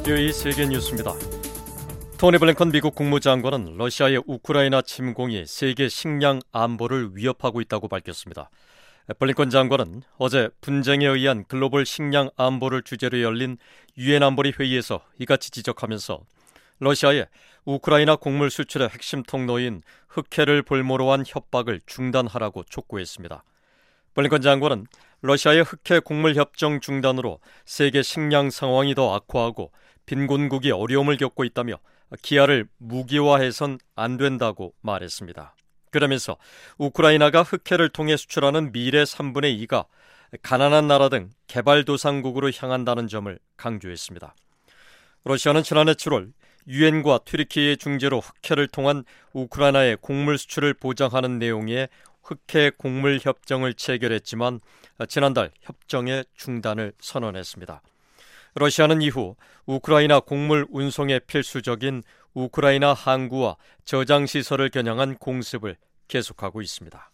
일요일 세계 뉴스입니다. 토니 블링컨 미국 국무장관은 러시아의 우크라이나 침공이 세계 식량 안보를 위협하고 있다고 밝혔습니다. 블링컨 장관은 어제 분쟁에 의한 글로벌 식량 안보를 주제로 열린 유엔 안보리 회의에서 이같이 지적하면서 러시아의 우크라이나 곡물 수출의 핵심 통로인 흑해를 볼모로 한 협박을 중단하라고 촉구했습니다. 블링컨 장관은 러시아의 흑해 곡물 협정 중단으로 세계 식량 상황이 더 악화하고 빈곤국이 어려움을 겪고 있다며 기아를 무기화해선 안 된다고 말했습니다. 그러면서 우크라이나가 흑해를 통해 수출하는 밀의 3분의 2가 가난한 나라 등 개발도상국으로 향한다는 점을 강조했습니다. 러시아는 지난해 7월 유엔과 튀르키예의 중재로 흑해를 통한 우크라이나의 곡물 수출을 보장하는 내용의 흑해 곡물 협정을 체결했지만 지난달 협정의 중단을 선언했습니다. 러시아는 이후 우크라이나 곡물 운송에 필수적인 우크라이나 항구와 저장시설을 겨냥한 공습을 계속하고 있습니다.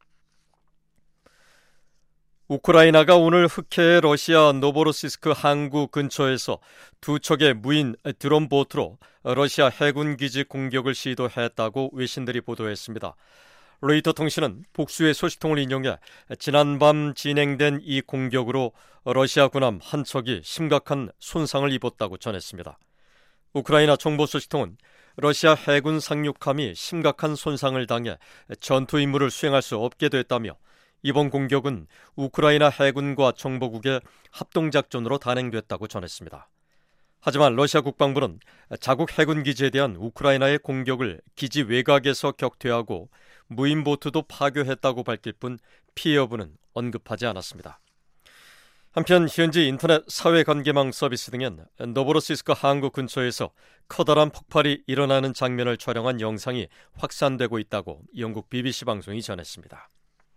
우크라이나가 오늘 흑해의 러시아 노보로시스크 항구 근처에서 두 척의 무인 드론 보트로 러시아 해군 기지 공격을 시도했다고 외신들이 보도했습니다. 로이터 통신은 복수의 소식통을 인용해 지난밤 진행된 이 공격으로 러시아 군함 한 척이 심각한 손상을 입었다고 전했습니다. 우크라이나 정보소식통은 러시아 해군 상륙함이 심각한 손상을 당해 전투 임무를 수행할 수 없게 됐다며 이번 공격은 우크라이나 해군과 정보국의 합동작전으로 단행됐다고 전했습니다. 하지만 러시아 국방부는 자국 해군 기지에 대한 우크라이나의 공격을 기지 외곽에서 격퇴하고 무인 보트도 파괴했다고 밝힐 뿐 피해 여부는 언급하지 않았습니다. 한편 현지 인터넷 사회관계망 서비스 등엔 노보로시스크 항구 근처에서 커다란 폭발이 일어나는 장면을 촬영한 영상이 확산되고 있다고 영국 BBC 방송이 전했습니다.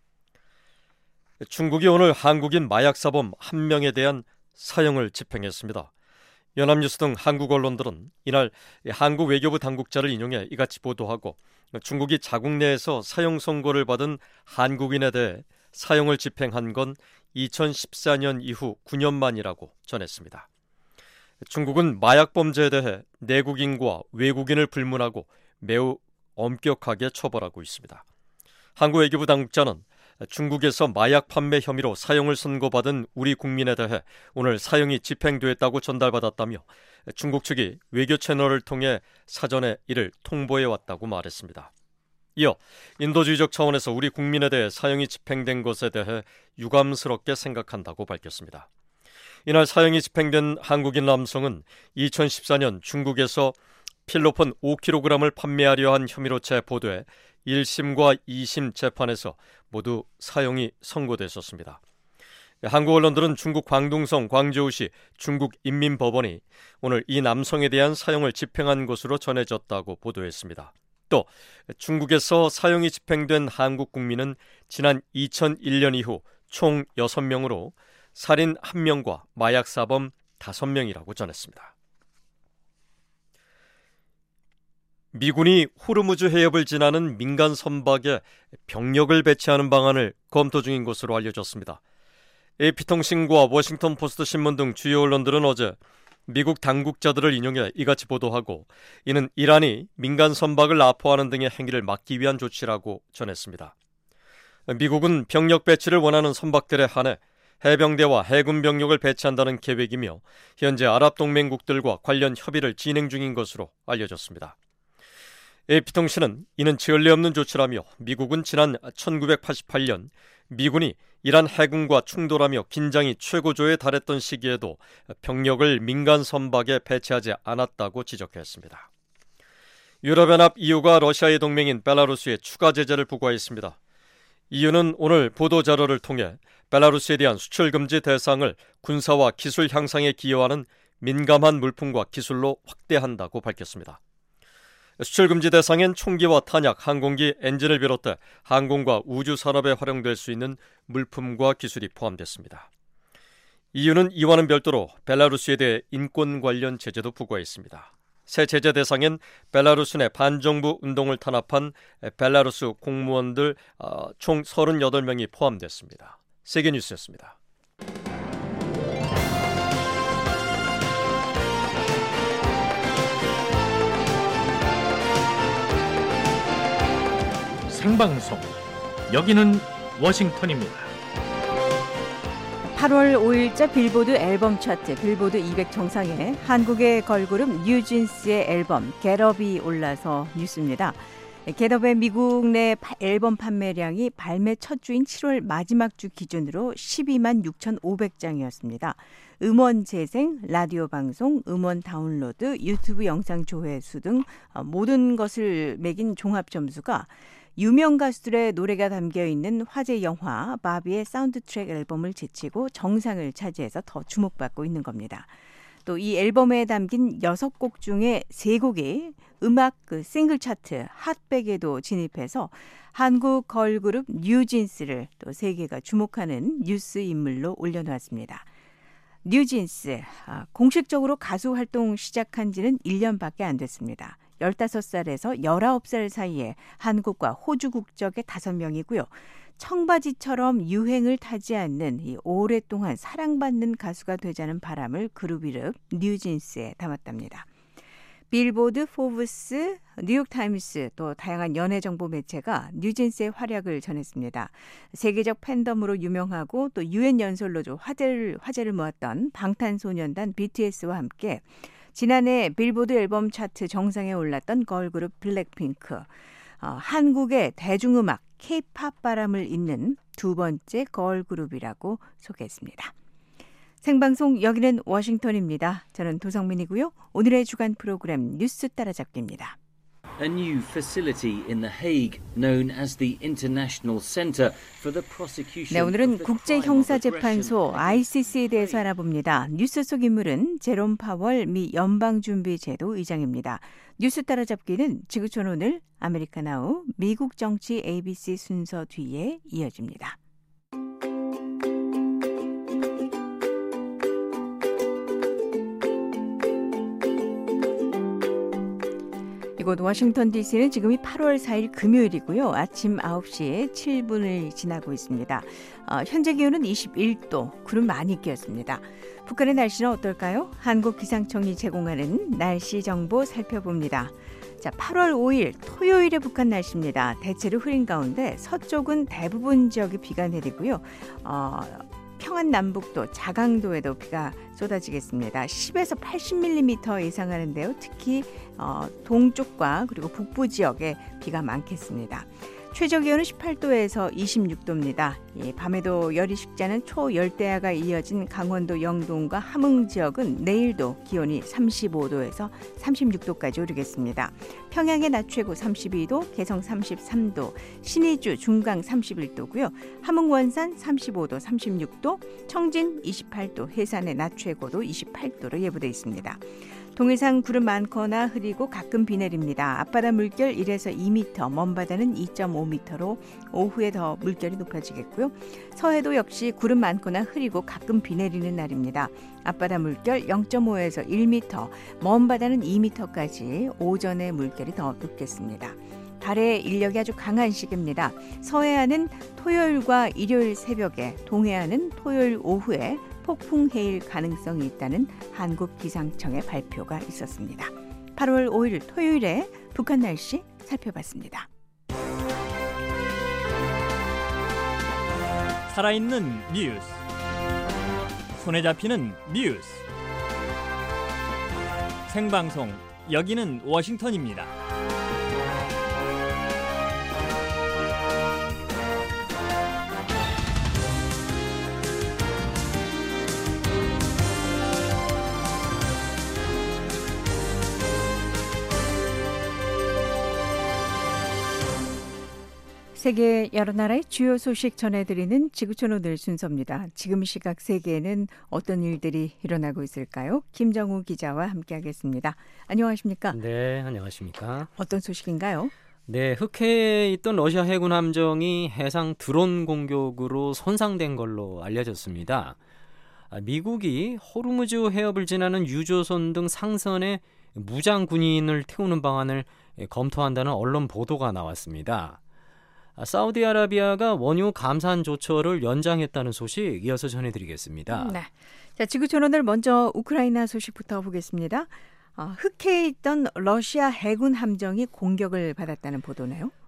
중국이 오늘 한국인 마약사범 1명에 대한 사형을 집행했습니다. 연합뉴스 등 한국 언론들은 이날 한국 외교부 당국자를 인용해 이같이 보도하고 중국이 자국 내에서 사형 선고를 받은 한국인에 대해 사형을 집행한 건 2014년 이후 9년 만이라고 전했습니다. 중국은 마약 범죄에 대해 내국인과 외국인을 불문하고 매우 엄격하게 처벌하고 있습니다. 한국 외교부 당국자는 중국에서 마약 판매 혐의로 사형을 선고받은 우리 국민에 대해 오늘 사형이 집행됐다고 전달받았다며 중국 측이 외교 채널을 통해 사전에 이를 통보해왔다고 말했습니다. 이어 인도주의적 차원에서 우리 국민에 대해 사형이 집행된 것에 대해 유감스럽게 생각한다고 밝혔습니다. 이날 사형이 집행된 한국인 남성은 2014년 중국에서 필로폰 5kg을 판매하려 한 혐의로 체포돼 1심과 2심 재판에서 모두 사형이 선고됐었습니다. 한국 언론들은 중국 광둥성 광저우시 중국인민법원이 오늘 이 남성에 대한 사형을 집행한 것으로 전해졌다고 보도했습니다. 또 중국에서 사형이 집행된 한국 국민은 지난 2001년 이후 총 6명으로 살인 1명과 마약사범 5명이라고 전했습니다. 미군이 호르무즈 해협을 지나는 민간 선박에 병력을 배치하는 방안을 검토 중인 것으로 알려졌습니다. AP통신과 워싱턴 포스트 신문 등 주요 언론들은 어제 미국 당국자들을 인용해 이같이 보도하고 이는 이란이 민간 선박을 납포하는 등의 행위를 막기 위한 조치라고 전했습니다. 미국은 병력 배치를 원하는 선박들에 한해 해병대와 해군 병력을 배치한다는 계획이며 현재 아랍동맹국들과 관련 협의를 진행 중인 것으로 알려졌습니다. AP통신은 이는 전례 없는 조치라며 미국은 지난 1988년 미군이 이란 해군과 충돌하며 긴장이 최고조에 달했던 시기에도 병력을 민간 선박에 배치하지 않았다고 지적했습니다. 유럽연합 EU가 러시아의 동맹인 벨라루스에 추가 제재를 부과했습니다. EU는 오늘 보도자료를 통해 벨라루스에 대한 수출 금지 대상을 군사와 기술 향상에 기여하는 민감한 물품과 기술로 확대한다고 밝혔습니다. 수출금지 대상엔 총기와 탄약, 항공기, 엔진을 비롯해 항공과 우주 산업에 활용될 수 있는 물품과 기술이 포함됐습니다. EU는 이와는 별도로 벨라루스에 대해 인권 관련 제재도 부과했습니다. 새 제재 대상엔 벨라루스 내 반정부 운동을 탄압한 벨라루스 공무원들 총 38명이 포함됐습니다. 세계뉴스였습니다. 생방송. 여기는 워싱턴입니다. 8월 5일자 빌보드 앨범 차트 빌보드 200 정상에 한국의 걸그룹 뉴진스의 앨범 겟업이 올라서 뉴스입니다. 겟업의 미국 내 앨범 판매량이 발매 첫 주인 7월 마지막 주 기준으로 12만 6,500장이었습니다. 음원 재생, 라디오 방송, 음원 다운로드, 유튜브 영상 조회수 등 모든 것을 매긴 종합 점수가 유명 가수들의 노래가 담겨있는 화제 영화 바비의 사운드 트랙 앨범을 제치고 정상을 차지해서 더 주목받고 있는 겁니다. 또 이 앨범에 담긴 6곡 중에 3곡이 음악 싱글 차트 핫백에도 진입해서 한국 걸그룹 뉴진스를 또 세계가 주목하는 뉴스 인물로 올려놓았습니다. 뉴진스, 공식적으로 가수 활동 시작한 지는 1년밖에 안 됐습니다. 15살에서 19살 사이에 한국과 호주 국적의 5명이고요. 청바지처럼 유행을 타지 않는 이 오랫동안 사랑받는 가수가 되자는 바람을 그룹 이름 뉴진스에 담았답니다. 빌보드, 포브스, 뉴욕타임스 또 다양한 연예 정보 매체가 뉴진스의 활약을 전했습니다. 세계적 팬덤으로 유명하고 또 유엔 연설로도 화제를 모았던 방탄소년단 BTS와 함께 지난해 빌보드 앨범 차트 정상에 올랐던 걸그룹 블랙핑크, 한국의 대중음악 K-팝 바람을 잇는 두 번째 걸그룹이라고 소개했습니다. 생방송 여기는 워싱턴입니다. 저는 도성민이고요. 오늘의 주간 프로그램 뉴스 따라잡기입니다. A new facility in The Hague, known as the International Center for the Prosecution. 네, 오늘은 국제형사재판소 ICC에 대해서 알아봅니다. 뉴스 속 인물은 제롬 파월 미 연방준비제도 의장입니다. 뉴스 따라잡기는 지구촌 오늘, 아메리카 나우, 미국 정치 ABC 순서 뒤에 이어집니다. 이곳 워싱턴 DC는 지금이 8월 4일 금요일이고요. 아침 9시 7분을 지나고 있습니다. 현재 기온은 21도, 구름 많이 끼었습니다. 북한의 날씨는 어떨까요? 한국기상청이 제공하는 날씨 정보 살펴봅니다. 자, 8월 5일 토요일의 북한 날씨입니다. 대체로 흐린 가운데 서쪽은 대부분 지역에 비가 내리고요. 평안 남북도, 자강도에도 비가 쏟아지겠습니다. 10에서 80mm 예상하는데요. 특히 동쪽과 그리고 북부 지역에 비가 많겠습니다. 최저 기온은 18도에서 26도입니다. 밤에도 열이 식자는 초열대야가 이어진 강원도 영동과 함흥 지역은 내일도 기온이 35도에서 36도까지 오르겠습니다. 평양의 낮 최고 32도, 개성 33도, 신의주, 중강 31도고요. 함흥 원산 35도, 36도, 청진 28도, 해산의 낮 최고도 28도로 예보돼 있습니다. 동해상 구름 많거나 흐리고 가끔 비 내립니다. 앞바다 물결 1에서 2m, 먼바다는 2.5m로 오후에 더 물결이 높아지겠고요. 서해도 역시 구름 많거나 흐리고 가끔 비 내리는 날입니다. 앞바다 물결 0.5에서 1m, 먼바다는 2m까지 오전에 물결이 더 높겠습니다. 달의 인력이 아주 강한 시기입니다. 서해안은 토요일과 일요일 새벽에, 동해안은 토요일 오후에 폭풍 해일 가능성이 있다는 한국기상청의 발표가 있었습니다. 8월 5일 토요일에 북한 날씨 살펴봤습니다. 살아있는 뉴스, 손에 잡히는 뉴스, 생방송 여기는 워싱턴입니다. 세계 여러 나라의 주요 소식 전해드리는 지구촌 오늘 순서입니다. 지금 시각 세계에는 어떤 일들이 일어나고 있을까요? 김정우 기자와 함께하겠습니다. 안녕하십니까? 네, 안녕하십니까? 어떤 소식인가요? 네, 흑해에 있던 러시아 해군 함정이 해상 드론 공격으로 손상된 걸로 알려졌습니다. 미국이 호르무즈 해협을 지나는 유조선 등 상선에 무장 군인을 태우는 방안을 검토한다는 언론 보도가 나왔습니다. 사우디아라비아가 원유 감산 조처를 연장했다는 소식 이어서 전해드리겠습니다. 네. 자, 지구촌 오늘 먼저 우크라이나 소식부터 보겠습니다. 흑해에 있던 러시아 해군 함정이 공격을 받았다는 보도네요.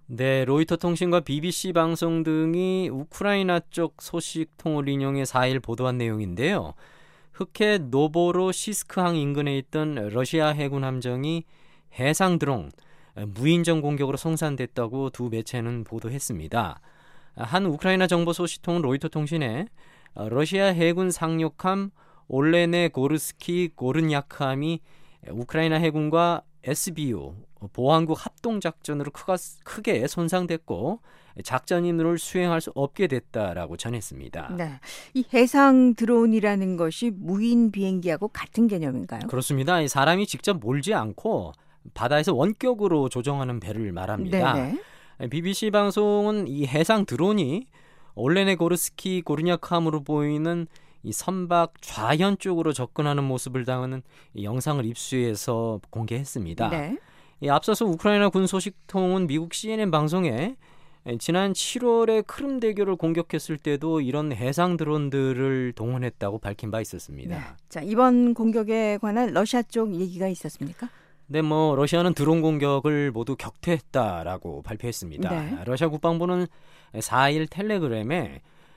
네, 로이터 통신과 BBC 방송 등이 우크라이나 쪽 소식통을 인용해 4일 보도한 내용인데요. 흑해 노보로시스크항 인근에 있던 러시아 해군 함정이 해상 드론, 무인정 공격으로 성산됐다고 두 매체는 보도했습니다. 한 우크라이나 정보 소식통은 로이터 통신에 러시아 해군 상륙함 올레네 고르스키 고른야크함이 우크라이나 해군과 SBU 보안국 합동작전으로 크게 손상됐고 작전 임무를 수행할 수 없게 됐다라고 전했습니다. 네, 이 해상 드론이라는 것이 무인 비행기하고 같은 개념인가요? 그렇습니다. 이 사람이 직접 몰지 않고 바다에서 원격으로 조종하는 배를 말합니다. 네네. BBC 방송은 이 해상 드론이 올레네 고르스키 고르냐크함으로 보이는 이 선박 좌현 쪽으로 접근하는 모습을 담은 이 영상을 입수해서 공개했습니다. 네. 앞서서 우크라이나 군 소식통은 미국 CNN 방송에 지난 7월에 크림 대교를 공격했을 때도 이런 해상 드론들을 동원했다고 밝힌 바 있었습니다. 네. 자, 이번 공격에 관한 러시아 쪽 얘기가 있었습니까? 네, 러시아는 드론 공격을 모두 격퇴했다라고 발표했습니다. 네. 러시아 국방부는 4일 텔레그램에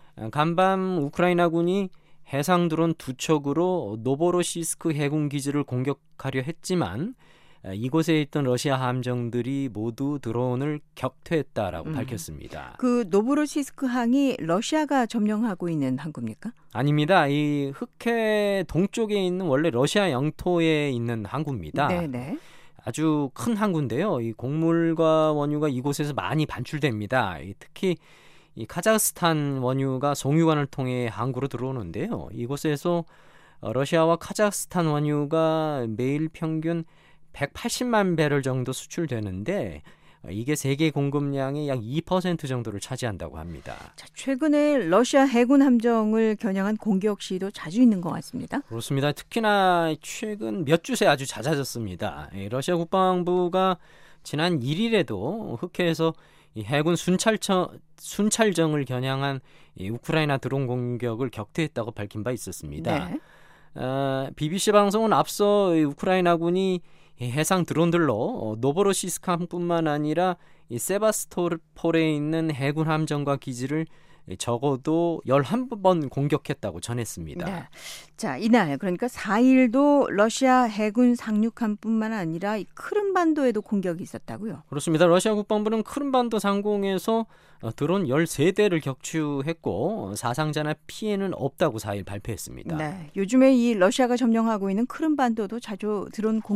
간밤 우크라이나군이 해상 드론 2척으로 노보로시스크 해군 기지를 공격하려 했지만 이곳에 있던 러시아 함정들이 모두 드론을 격퇴했다라고 밝혔습니다. 그 노보로시스크 항이 러시아가 점령하고 있는 항구입니까? 아닙니다. 이 흑해 동쪽에 있는 원래 러시아 영토에 있는 항구입니다. 네네. 아주 큰 항구인데요. 이 곡물과 원유가 이곳에서 많이 반출됩니다. 특히 이 카자흐스탄 원유가 송유관을 통해 항구로 들어오는데요. 이곳에서 러시아와 카자흐스탄 원유가 매일 평균 180만 배럴 정도 수출되는데 이게 세계 공급량의 약 2% 정도를 차지한다고 합니다. 자, 최근에 러시아 해군 함정을 겨냥한 공격 시도 자주 있는 것 같습니다. 그렇습니다. 특히나 최근 몇 주새 아주 잦아졌습니다. 러시아 국방부가 지난 1일에도 흑해에서 이 해군 순찰정을 겨냥한 이 우크라이나 드론 공격을 격퇴했다고 밝힌 바 있었습니다. 네. BBC 방송은 앞서 우크라이나군이 이 해상 드론들로 노보로시스크함뿐만 아니라 이 세바스토폴에 있는 해군 함정과 기지를 적어도 11번 공격했다고 전했습니다. 네. 자, 이날 그러니까 4일도 러시아 해군 상륙함뿐만 아니라 이 크림반도에도 공격이 있었다고요? 그렇습니다. 러시아 국방부는 크림반도 상공에서 드론 13대를 격추했고 사상자나 피해는 없다고 4일 발표했습니다. 네. 요즘에 이 러시아가 점령하고 있는 크림반도도 자주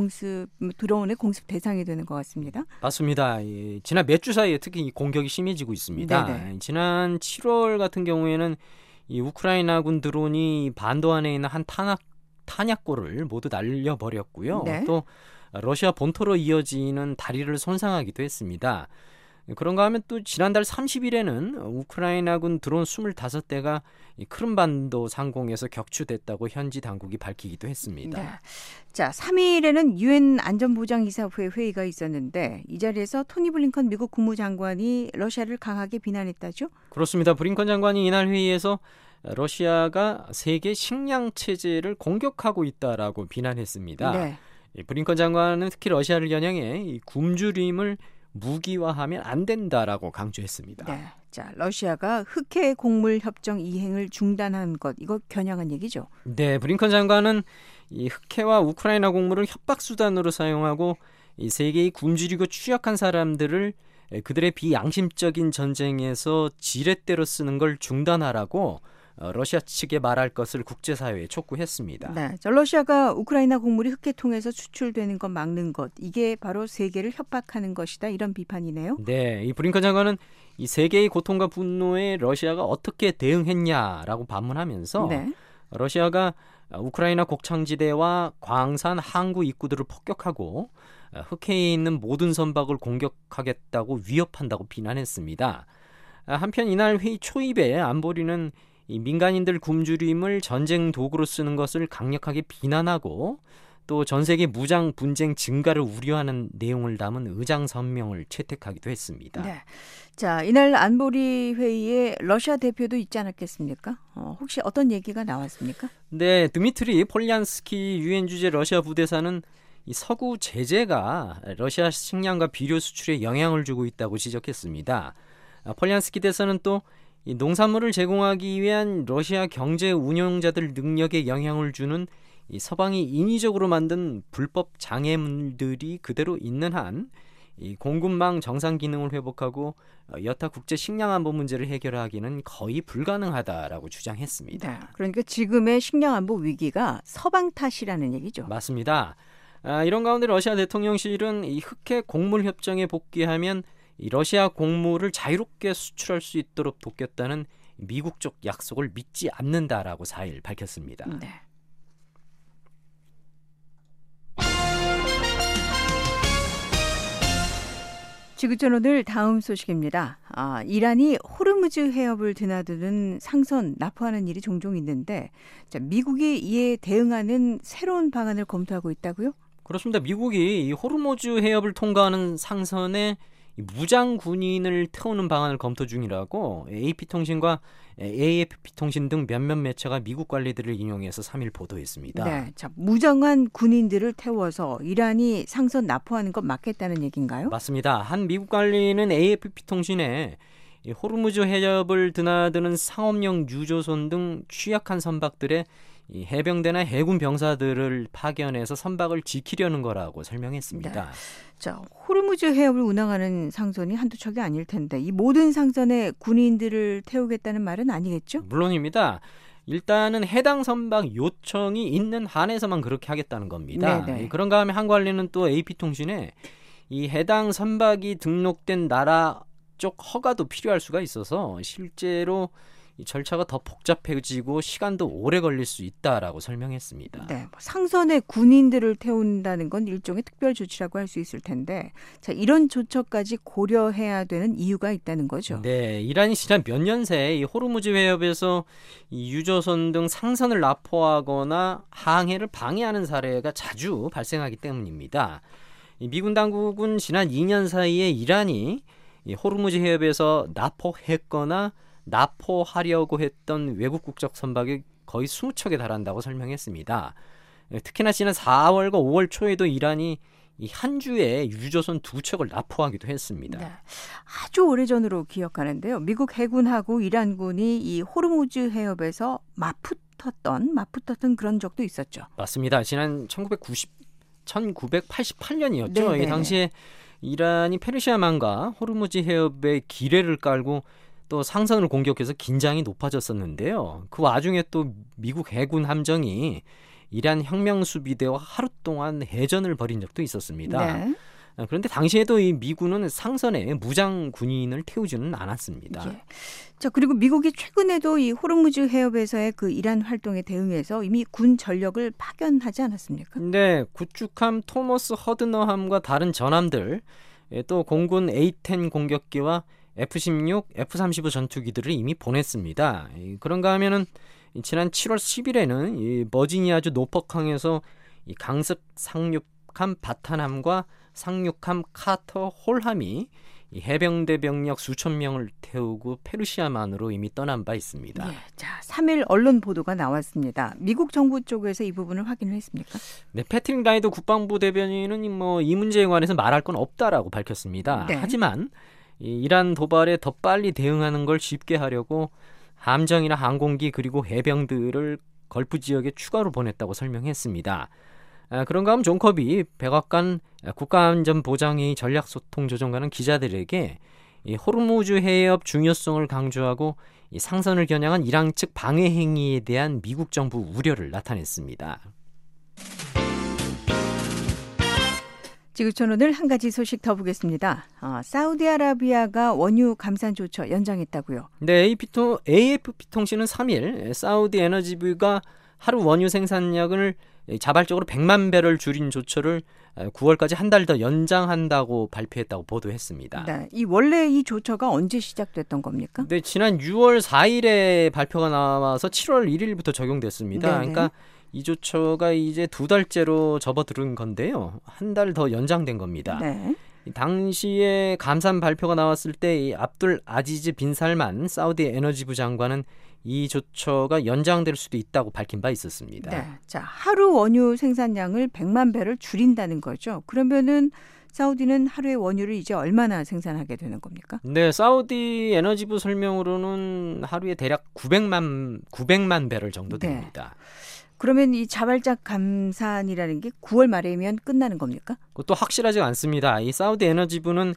드론의 공습 대상이 되는 것 같습니다. 맞습니다. 지난 몇 주 사이에 특히 이 공격이 심해지고 있습니다. 네네. 지난 7월 같은 경우에는 이 우크라이나군 드론이 반도 안에 있는 한 탄약고를 모두 날려버렸고요. 네. 또 러시아 본토로 이어지는 다리를 손상하기도 했습니다. 그런가 하면 또 지난달 30일에는 우크라이나군 드론 25대가 이 크림반도 상공에서 격추됐다고 현지 당국이 밝히기도 했습니다. 네. 자, 3일에는 유엔 안전보장이사회 회의가 있었는데 이 자리에서 토니 블링컨 미국 국무장관이 러시아를 강하게 비난했다죠? 그렇습니다. 블링컨 장관이 이날 회의에서 러시아가 세계 식량 체제를 공격하고 있다라고 비난했습니다. 네. 블링컨 장관은 특히 러시아를 겨냥해 이 굶주림을 무기화하면 안 된다라고 강조했습니다. 네. 자, 러시아가 흑해 곡물 협정 이행을 중단한 것, 이거 겨냥한 얘기죠? 네, 블링컨 장관은 이 흑해와 우크라이나 곡물을 협박 수단으로 사용하고 이 세계의 굶주리고 취약한 사람들을 그들의 비양심적인 전쟁에서 지렛대로 쓰는 걸 중단하라고 러시아 측에 말할 것을 국제사회에 촉구했습니다. 네, 러시아가 우크라이나 곡물이 흑해 통해서 수출되는 것 막는 것, 이게 바로 세계를 협박하는 것이다, 이런 비판이네요. 네, 이 블링컨 장관은 이 세계의 고통과 분노에 러시아가 어떻게 대응했냐라고 반문하면서 네. 러시아가 우크라이나 곡창지대와 광산 항구 입구들을 폭격하고 흑해에 있는 모든 선박을 공격하겠다고 위협한다고 비난했습니다. 한편 이날 회의 초입에 안보리는 이 민간인들 굶주림을 전쟁 도구로 쓰는 것을 강력하게 비난하고 또 전 세계 무장 분쟁 증가를 우려하는 내용을 담은 의장 성명을 채택하기도 했습니다. 네. 자, 이날 안보리 회의에 러시아 대표도 있지 않았겠습니까? 혹시 어떤 얘기가 나왔습니까? 네, 드미트리 폴리안스키 유엔 주재 러시아 부대사는 이 서구 제재가 러시아 식량과 비료 수출에 영향을 주고 있다고 지적했습니다. 폴리안스키 대사는 또 이 농산물을 제공하기 위한 러시아 경제 운용자들 능력에 영향을 주는 이 서방이 인위적으로 만든 불법 장애물들이 그대로 있는 한 이 공급망 정상 기능을 회복하고 여타 국제 식량안보 문제를 해결하기는 거의 불가능하다라고 주장했습니다. 네, 그러니까 지금의 식량안보 위기가 서방 탓이라는 얘기죠. 맞습니다. 이런 가운데 러시아 대통령실은 이 흑해 곡물 협정에 복귀하면 이 러시아 곡물을 자유롭게 수출할 수 있도록 돕겠다는 미국 쪽 약속을 믿지 않는다라고 4일 밝혔습니다. 네. 지구촌 오늘 다음 소식입니다. 이란이 호르무즈 해협을 드나드는 상선 납포하는 일이 종종 있는데 미국이 이에 대응하는 새로운 방안을 검토하고 있다고요? 그렇습니다. 미국이 이 호르무즈 해협을 통과하는 상선에 무장 군인을 태우는 방안을 검토 중이라고 AP통신과 AFP통신 등 몇몇 매체가 미국 관리들을 인용해서 3일 보도했습니다. 네, 자, 무장한 군인들을 태워서 이란이 상선 납포하는 것 맞겠다는 얘기인가요? 맞습니다. 한 미국 관리는 AFP통신에 이 호르무즈 해협을 드나드는 상업용 유조선 등 취약한 선박들의 이 해병대나 해군 병사들을 파견해서 선박을 지키려는 거라고 설명했습니다. 네. 자, 호르무즈 해협을 운항하는 상선이 한두 척이 아닐 텐데 이 모든 상선에 군인들을 태우겠다는 말은 아니겠죠? 물론입니다. 일단은 해당 선박 요청이 있는 한에서만 그렇게 하겠다는 겁니다. 네네. 그런가 하면 한 관리는 또 AP통신에 이 해당 선박이 등록된 나라 쪽 허가도 필요할 수가 있어서 실제로 이 절차가 더 복잡해지고 시간도 오래 걸릴 수 있다라고 설명했습니다. 네, 상선에 군인들을 태운다는 건 일종의 특별 조치라고 할 수 있을 텐데 자, 이런 조처까지 고려해야 되는 이유가 있다는 거죠. 네, 이란이 지난 몇 년 새 이 호르무즈 해협에서 이 유조선 등 상선을 납포하거나 항해를 방해하는 사례가 자주 발생하기 때문입니다. 이 미군 당국은 지난 2년 사이에 이란이 이 호르무즈 해협에서 납포했거나 납포하려고 했던 외국 국적 선박이 거의 20척에 달한다고 설명했습니다. 특히나 지난 4월과 5월 초에도 이란이 이 한 주에 유조선 2척을 납포하기도 했습니다. 네, 아주 오래전으로 기억하는데요. 미국 해군하고 이란군이 이 호르무즈 해협에서 맞붙었던 그런 적도 있었죠. 맞습니다. 지난 1988년이었죠. 네네. 이 당시에 이란이 페르시아만과 호르무즈 해협에 기뢰를 깔고 또 상선을 공격해서 긴장이 높아졌었는데요. 그 와중에 또 미국 해군 함정이 이란 혁명수비대와 하루 동안 해전을 벌인 적도 있었습니다. 네. 그런데 당시에도 이 미군은 상선에 무장 군인을 태우지는 않았습니다. 예. 자, 그리고 미국이 최근에도 이 호르무즈 해협에서의 그 이란 활동에 대응해서 이미 군 전력을 파견하지 않았습니까? 네, 구축함 토머스 허드너함과 다른 전함들, 또 공군 A-10 공격기와 F-16, F-35 전투기들을 이미 보냈습니다. 그런가 하면은 지난 7월 10일에는 이 버지니아주 노퍽항에서 이 강습 상륙함 바탄함과 상륙함 카터 홀함이 이 해병대 병력 수천 명을 태우고 페르시아만으로 이미 떠난 바 있습니다. 예. 자, 3일 언론 보도가 나왔습니다. 미국 정부 쪽에서 이 부분을 확인을 했습니까? 네, 패트릭 라이더 국방부 대변인은 이 문제에 관해서 말할 건 없다라고 밝혔습니다. 네. 하지만 이 이란 도발에 더 빨리 대응하는 걸 쉽게 하려고 함정이나 항공기 그리고 해병들을 걸프 지역에 추가로 보냈다고 설명했습니다. 그런가 하면 존 커비 백악관 국가안전보장회의 전략소통조정관은 기자들에게 이 호르무즈 해협 중요성을 강조하고 이 상선을 겨냥한 이란 측 방해 행위에 대한 미국 정부 우려를 나타냈습니다. 지구촌 오늘 한 가지 소식 더 보겠습니다. 사우디아라비아가 원유 감산 조처 연장했다고요? 네, AFP통신은 3일 사우디 에너지부가 하루 원유 생산량을 자발적으로 100만 배럴 줄인 조처를 9월까지 한 달 더 연장한다고 발표했다고 보도했습니다. 네, 원래 이 조처가 언제 시작됐던 겁니까? 네, 지난 6월 4일에 발표가 나와서 7월 1일부터 적용됐습니다. 네네. 그러니까 이 조처가 이제 2달째로 접어들은 건데요. 한 달 더 연장된 겁니다. 네. 당시에 감산 발표가 나왔을 때 이 압둘 아지즈 빈 살만 사우디 에너지부 장관은 이 조처가 연장될 수도 있다고 밝힌 바 있었습니다. 네. 자, 하루 원유 생산량을 100만 배럴 줄인다는 거죠. 그러면은 사우디는 하루에 원유를 이제 얼마나 생산하게 되는 겁니까? 네, 사우디 에너지부 설명으로는 하루에 대략 900만 배럴 정도 됩니다. 그러면 이 자발적 감산이라는 게 9월 말이면 끝나는 겁니까? 그것도 확실하지 않습니다. 이 사우디 에너지부는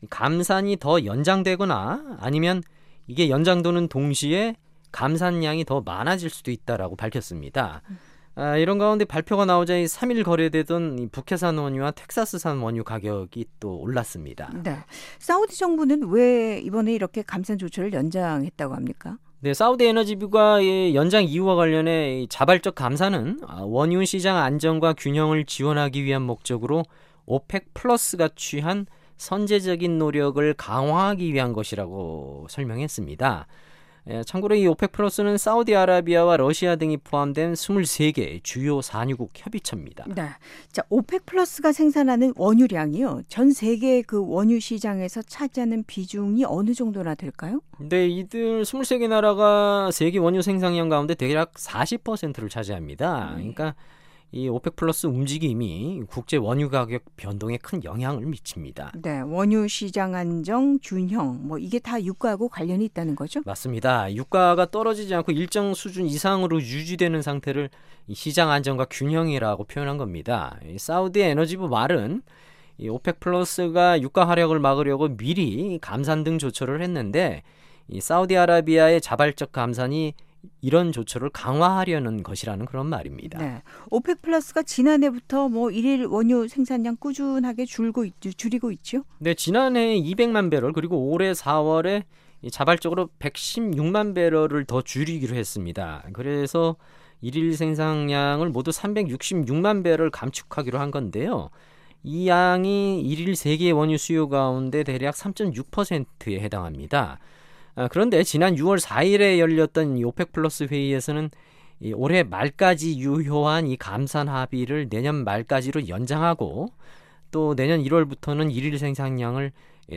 감산이 더 연장되거나 아니면 이게 연장도는 동시에 감산량이 더 많아질 수도 있다라고 밝혔습니다. 이런 가운데 발표가 나오자 3일 거래되던 이 북해산 원유와 텍사스산 원유 가격이 또 올랐습니다. 네. 사우디 정부는 왜 이번에 이렇게 감산 조처를 연장했다고 합니까? 네, 사우디 에너지부가 연장 이유와 관련해 자발적 감산은 원유 시장 안정과 균형을 지원하기 위한 목적으로 오펙 플러스가 취한 선제적인 노력을 강화하기 위한 것이라고 설명했습니다. 참고로 이 오펙 플러스는 사우디아라비아와 러시아 등이 포함된 23개 주요 산유국 협의체입니다. 네. 자, 오펙 플러스가 생산하는 원유량이요. 전 세계 그 원유 시장에서 차지하는 비중이 어느 정도나 될까요? 네, 이들 23개 나라가 세계 원유 생산량 가운데 대략 40%를 차지합니다. 그러니까 이 오펙 플러스 움직임이 국제 원유 가격 변동에 큰 영향을 미칩니다. 네, 원유 시장 안정, 균형, 이게 다 유가하고 관련이 있다는 거죠? 맞습니다. 유가가 떨어지지 않고 일정 수준 이상으로 유지되는 상태를 이 시장 안정과 균형이라고 표현한 겁니다. 이 사우디 에너지부 말은 이 오펙 플러스가 유가 하락을 막으려고 미리 감산 등 조처를 했는데 이 사우디아라비아의 자발적 감산이 이런 조처를 강화하려는 것이라는 그런 말입니다. 네, 오펙 플러스가 지난해부터 일일 원유 생산량 꾸준하게 줄이고 있죠? 네, 지난해 200만 배럴 그리고 올해 4월에 자발적으로 116만 배럴을 더 줄이기로 했습니다. 그래서 일일 생산량을 모두 366만 배럴 감축하기로 한 건데요. 이 양이 일일 세계 원유 수요 가운데 대략 3.6%에 해당합니다. 그런데 지난 6월 4일에 열렸던 이 오펙 플러스 회의에서는 이 올해 말까지 유효한 이 감산 합의를 내년 말까지로 연장하고 또 내년 1월부터는 일일 생산량을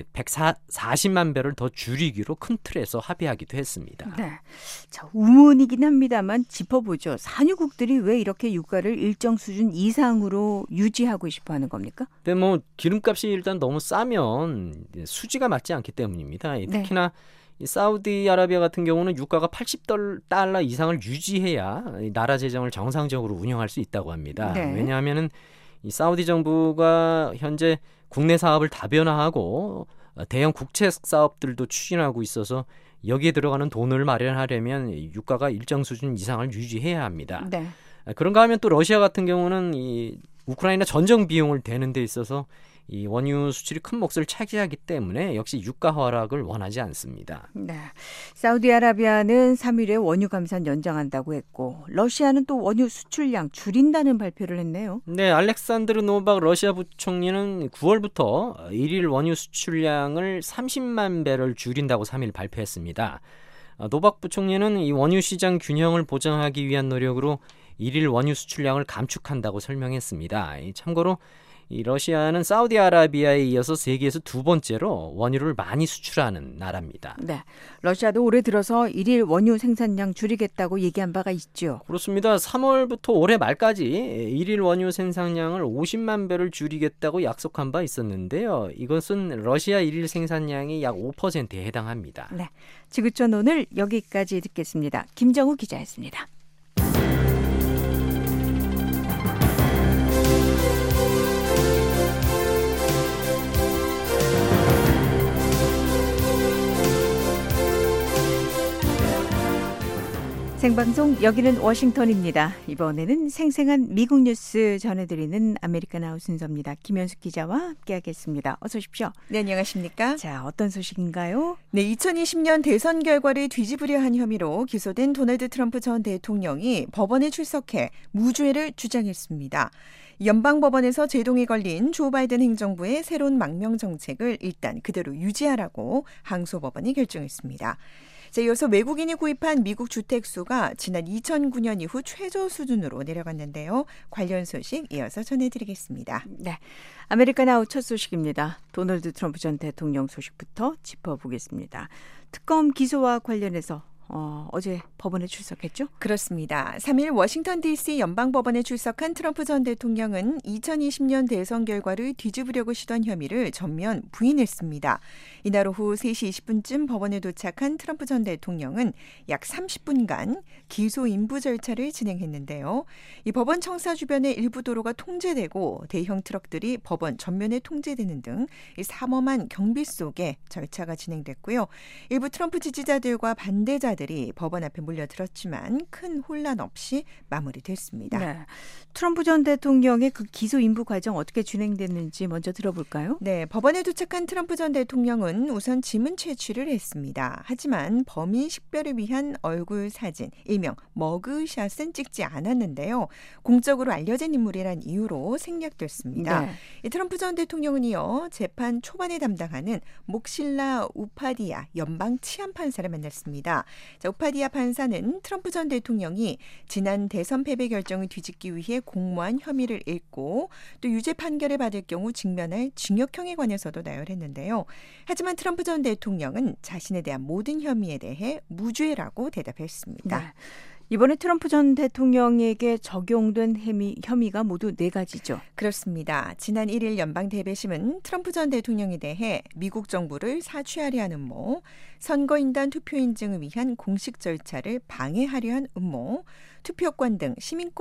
140만 배를 더 줄이기로 큰 틀에서 합의하기도 했습니다. 네, 자, 우문이긴 합니다만 짚어보죠. 산유국들이 왜 이렇게 유가를 일정 수준 이상으로 유지하고 싶어하는 겁니까? 근데 기름값이 일단 너무 싸면 수지가 맞지 않기 때문입니다. 특히나 이 사우디아라비아 같은 경우는 유가가 $80 이상을 유지해야 나라 재정을 정상적으로 운영할 수 있다고 합니다. 네. 왜냐하면은 이 사우디 정부가 현재 국내 사업을 다변화하고 대형 국책 사업들도 추진하고 있어서 여기에 들어가는 돈을 마련하려면 유가가 일정 수준 이상을 유지해야 합니다. 네. 그런가 하면 또 러시아 같은 경우는 이 우크라이나 전쟁 비용을 대는 데 있어서 이 원유 수출이 큰 몫을 차지하기 때문에 역시 유가 하락을 원하지 않습니다. 네, 사우디아라비아는 3일에 원유 감산 연장한다고 했고 러시아는 또 원유 수출량 줄인다는 발표를 했네요. 네, 알렉산드르 노박 러시아 부총리는 9월부터 일일 원유 수출량을 30만 배럴 줄인다고 3일 발표했습니다. 노박 부총리는 이 원유 시장 균형을 보장하기 위한 노력으로 일일 원유 수출량을 감축한다고 설명했습니다. 참고로 이 러시아는 사우디아라비아에 이어서 세계에서 두 번째로 원유를 많이 수출하는 나라입니다. 네, 러시아도 올해 들어서 일일 원유 생산량 줄이겠다고 얘기한 바가 있죠. 그렇습니다. 3월부터 올해 말까지 일일 원유 생산량을 50만 배를 줄이겠다고 약속한 바 있었는데요. 이것은 러시아 일일 생산량이 약 5%에 해당합니다. 네, 지구촌 오늘 여기까지 듣겠습니다. 김정우 기자였습니다. 생방송 여기는 워싱턴입니다. 이번에는 생생한 미국 뉴스 전해드리는 아메리칸 아웃 순서입니다. 김현숙 기자와 함께하겠습니다. 어서 오십시오. 네, 안녕하십니까? 자, 어떤 소식인가요? 네, 2020년 대선 결과를 뒤집으려 한 혐의로 기소된 도널드 트럼프 전 대통령이 법원에 출석해 무죄를 주장했습니다. 연방법원에서 제동이 걸린 조 바이든 행정부의 새로운 망명 정책을 일단 그대로 유지하라고 항소법원이 결정했습니다. 자, 이어서 외국인이 구입한 미국 주택수가 지난 2009년 이후 최저 수준으로 내려갔는데요. 관련 소식 이어서 전해드리겠습니다. 네, 아메리칸 아웃 첫 소식입니다. 도널드 트럼프 전 대통령 소식부터 짚어보겠습니다. 특검 기소와 관련해서 어제 법원에 출석했죠? 그렇습니다. 3일 워싱턴 DC 연방법원에 출석한 트럼프 전 대통령은 2020년 대선 결과를 뒤집으려고 시도한 혐의를 전면 부인했습니다. 이날 오후 3시 20분쯤 법원에 도착한 트럼프 전 대통령은 약 30분간 기소 인부 절차를 진행했는데요. 이 법원 청사 주변의 일부 도로가 통제되고 대형 트럭들이 법원 전면에 통제되는 등 이 삼엄한 경비 속에 절차가 진행됐고요. 일부 트럼프 지지자들과 반대자들이 법원 앞에 몰려들었지만 큰 혼란 없이 마무리됐습니다. 네. 트럼프 전 대통령의 그 기소 인부 과정 어떻게 진행됐는지 먼저 들어볼까요? 네, 법원에 도착한 트럼프 전 대통령은 우선 지문 채취를 했습니다. 하지만 범인 식별을 위한 얼굴 사진, 일명 머그샷은 찍지 않았는데요. 공적으로 알려진 인물이란 이유로 생략됐습니다. 네. 이 트럼프 전 대통령은 이어 재판 초반에 담당하는 목실라 우파디아 연방 치안판사를 만났습니다. 자, 우파디아 판사는 트럼프 전 대통령이 지난 대선 패배 결정을 뒤집기 위해 공모한 혐의를 읽고 또 유죄 판결을 받을 경우 직면할 징역형에 관해서도 나열했는데요. 하지만 트럼프 전 대통령은 자신에 대한 모든 혐의에 대해 무죄라고 대답했습니다. 네. 이번에 트럼프 전 대통령에게 적용된 혐의가 모두 4가지죠. 그렇습니다. 지난 1일 연방 대배심은 트럼프 전 대통령에 대해 미국 정부를 사취하려 한 음모, 선거인단 투표 인증을 위한 공식 절차를 방해하려 한 음모, 투표권 등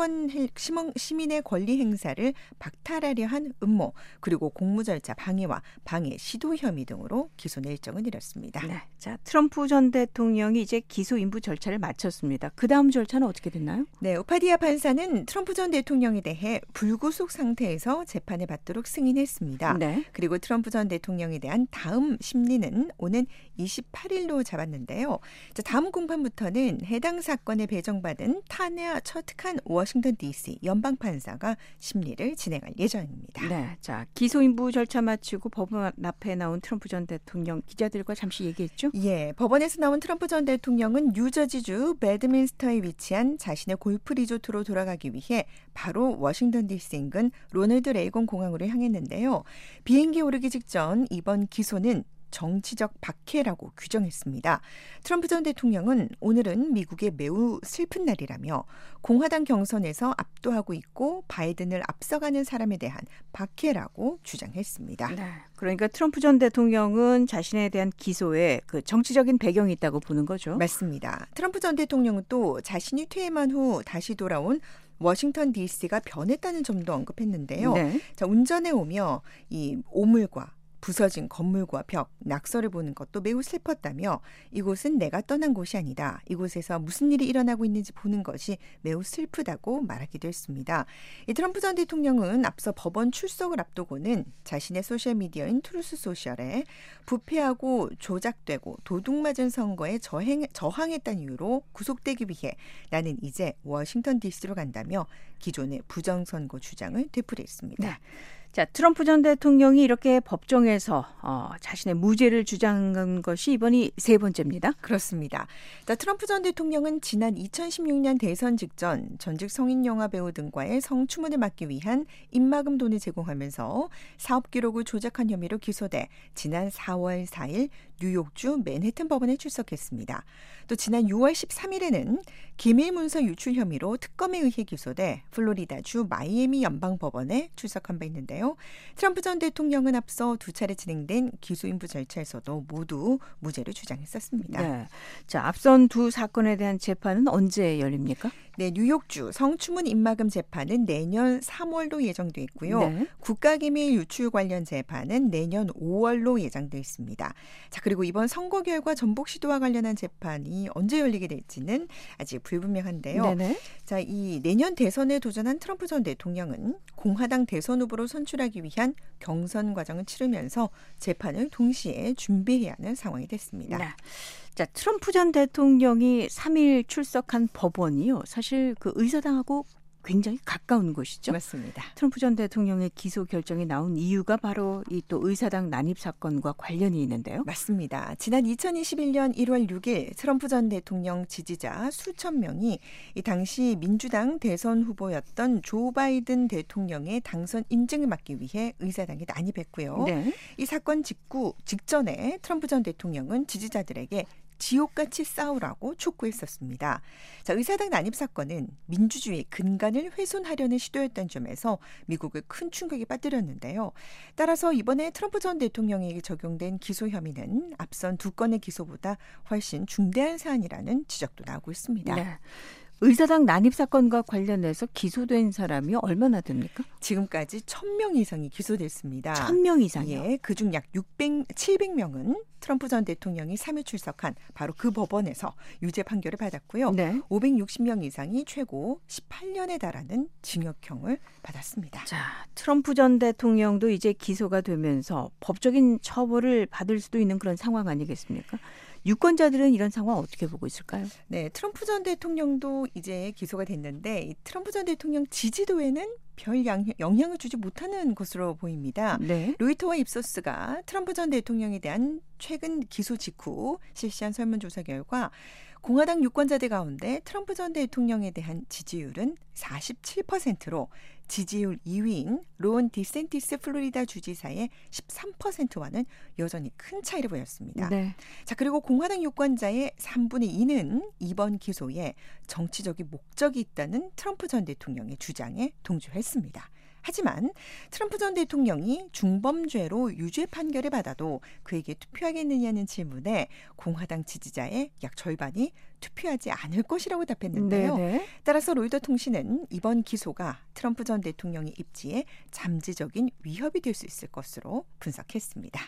시민의 권리 행사를 박탈하려 한 음모, 그리고 공무 절차 방해와 방해 시도 혐의 등으로 기소 일정을 내렸습니다. 네. 자, 트럼프 전 대통령이 이제 기소 인부 절차를 마쳤습니다. 그 다음 절차는 어떻게 됐나요? 네, 우파디아 판사는 트럼프 전 대통령에 대해 불구속 상태에서 재판을 받도록 승인했습니다. 네. 그리고 트럼프 전 대통령에 대한 다음 심리는 오는 28일로 잡았는데요. 자, 다음 공판부터는 해당 사건에 배정받은 타냐 처트칸 워싱턴 DC 연방 판사가 심리를 진행할 예정입니다. 네. 자, 기소 인부 절차 마치고 법원 앞에 나온 트럼프 전 대통령 기자들과 잠시 얘기했죠? 예, 법원에서 나온 트럼프 전 대통령은 뉴저지주 배드민스터에 위치한 자신의 골프 리조트로 돌아가기 위해 바로 워싱턴 DC 인근 로널드 레이건 공항으로 향했는데요. 비행기 오르기 직전 이번 기소는 정치적 박해라고 규정했습니다. 트럼프 전 대통령은 오늘은 미국의 매우 슬픈 날이라며 공화당 경선에서 압도하고 있고 바이든을 앞서가는 사람에 대한 박해라고 주장했습니다. 네. 그러니까 트럼프 전 대통령은 자신에 대한 기소에 그 정치적인 배경이 있다고 보는 거죠. 맞습니다. 트럼프 전 대통령은 또 자신이 퇴임한 후 다시 돌아온 워싱턴 DC가 변했다는 점도 언급했는데요. 네. 자, 운전해 오며 이 오물과 부서진 건물과 벽, 낙서를 보는 것도 매우 슬펐다며 이곳은 내가 떠난 곳이 아니다. 이곳에서 무슨 일이 일어나고 있는지 보는 것이 매우 슬프다고 말하기도 했습니다. 이 트럼프 전 대통령은 앞서 법원 출석을 앞두고는 자신의 소셜미디어인 트루스 소셜에 부패하고 조작되고 도둑맞은 선거에 저항했다는 이유로 구속되기 위해 나는 이제 워싱턴 DC로 간다며 기존의 부정선거 주장을 되풀이했습니다. 네. 자, 트럼프 전 대통령이 이렇게 법정에서 자신의 무죄를 주장한 것이 이번이 3번째입니다. 그렇습니다. 자, 트럼프 전 대통령은 지난 2016년 대선 직전 전직 성인 영화 배우 등과의 성추문을 막기 위한 입막음 돈을 제공하면서 사업 기록을 조작한 혐의로 기소돼 지난 4월 4일 뉴욕주 맨해튼 법원에 출석했습니다. 또 지난 6월 13일에는 기밀 문서 유출 혐의로 특검에 의해 기소돼 플로리다주 마이애미 연방법원에 출석한 바 있는데요. 트럼프 전 대통령은 앞서 2차례 진행된 기소인부 절차에서도 모두 무죄를 주장했었습니다. 네. 자, 앞선 두 사건에 대한 재판은 언제 열립니까? 네, 뉴욕주 성추문 입막음 재판은 내년 3월로 예정돼 있고요. 네. 국가기밀 유출 관련 재판은 내년 5월로 예정돼 있습니다. 자, 그리고 이번 선거 결과 전복 시도와 관련한 재판이 언제 열리게 될지는 아직 불분명한데요. 네네. 자, 이 내년 대선에 도전한 트럼프 전 대통령은 공화당 대선 후보로 선출하기 위한 경선 과정을 치르면서 재판을 동시에 준비해야 하는 상황이 됐습니다. 네. 자, 트럼프 전 대통령이 3일 출석한 법원이요. 사실 그 의사당하고 굉장히 가까운 곳이죠. 맞습니다. 트럼프 전 대통령의 기소 결정이 나온 이유가 바로 이 또 의사당 난입 사건과 관련이 있는데요. 맞습니다. 지난 2021년 1월 6일 트럼프 전 대통령 지지자 수천 명이 이 당시 민주당 대선 후보였던 조 바이든 대통령의 당선 인증을 막기 위해 의사당에 난입했고요. 네. 이 사건 직전에 트럼프 전 대통령은 지지자들에게 지옥같이 싸우라고 촉구했었습니다. 자, 의사당 난입 사건은 민주주의의 근간을 훼손하려는 시도였던 점에서 미국을 큰 충격에 빠뜨렸는데요. 따라서 이번에 트럼프 전 대통령에게 적용된 기소 혐의는 앞선 두 건의 기소보다 훨씬 중대한 사안이라는 지적도 나오고 있습니다. 네. 의사당 난입 사건과 관련해서 기소된 사람이 얼마나 됩니까? 지금까지 1,000명 이상이 기소됐습니다. 1,000명 이상이요? 예, 그중 약 700명은 트럼프 전 대통령이 3일 출석한 바로 그 법원에서 유죄 판결을 받았고요. 네. 560명 이상이 최고 18년에 달하는 징역형을 받았습니다. 자, 트럼프 전 대통령도 이제 기소가 되면서 법적인 처벌을 받을 수도 있는 그런 상황 아니겠습니까? 유권자들은 이런 상황 어떻게 보고 있을까요? 네, 트럼프 전 대통령도 이제 기소가 됐는데 이 트럼프 전 대통령 지지도에는 별 영향을 주지 못하는 것으로 보입니다. 네. 로이터와 입소스가 트럼프 전 대통령에 대한 최근 기소 직후 실시한 설문조사 결과 공화당 유권자들 가운데 트럼프 전 대통령에 대한 지지율은 47%로 지지율 2위인 론 디센티스 플로리다 주지사의 13%와는 여전히 큰 차이를 보였습니다. 네. 자, 그리고 공화당 유권자의 3분의 2는 이번 기소에 정치적인 목적이 있다는 트럼프 전 대통령의 주장에 동조했습니다. 하지만 트럼프 전 대통령이 중범죄로 유죄 판결을 받아도 그에게 투표하겠느냐는 질문에 공화당 지지자의 약 절반이 투표하지 않을 것이라고 답했는데요. 네네. 따라서 로이터 통신은 이번 기소가 트럼프 전 대통령의 입지에 잠재적인 위협이 될 수 있을 것으로 분석했습니다.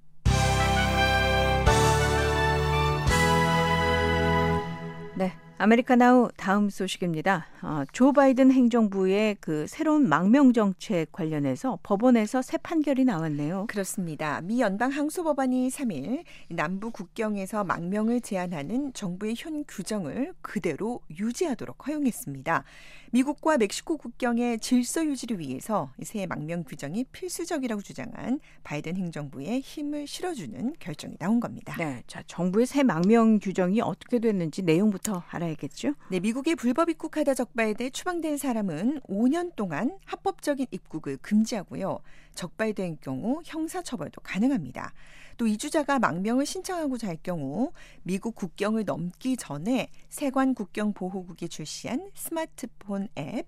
네, 아메리카나우 다음 소식입니다. 조 바이든 행정부의 그 새로운 망명 정책 관련해서 법원에서 새 판결이 나왔네요. 그렇습니다. 미 연방 항소법원이 3일 남부 국경에서 망명을 제한하는 정부의 현 규정을 그대로 유지하도록 허용했습니다. 미국과 멕시코 국경의 질서 유지를 위해서 새 망명 규정이 필수적이라고 주장한 바이든 행정부에 힘을 실어주는 결정이 나온 겁니다. 네, 자, 정부의 새 망명 규정이 어떻게 됐는지 내용부터 알아야겠죠? 네, 미국에 불법 입국하다 적발돼 추방된 사람은 5년 동안 합법적인 입국을 금지하고요. 적발된 경우 형사처벌도 가능합니다. 또 이주자가 망명을 신청하고자 할 경우 미국 국경을 넘기 전에 세관 국경 보호국이 출시한 스마트폰 앱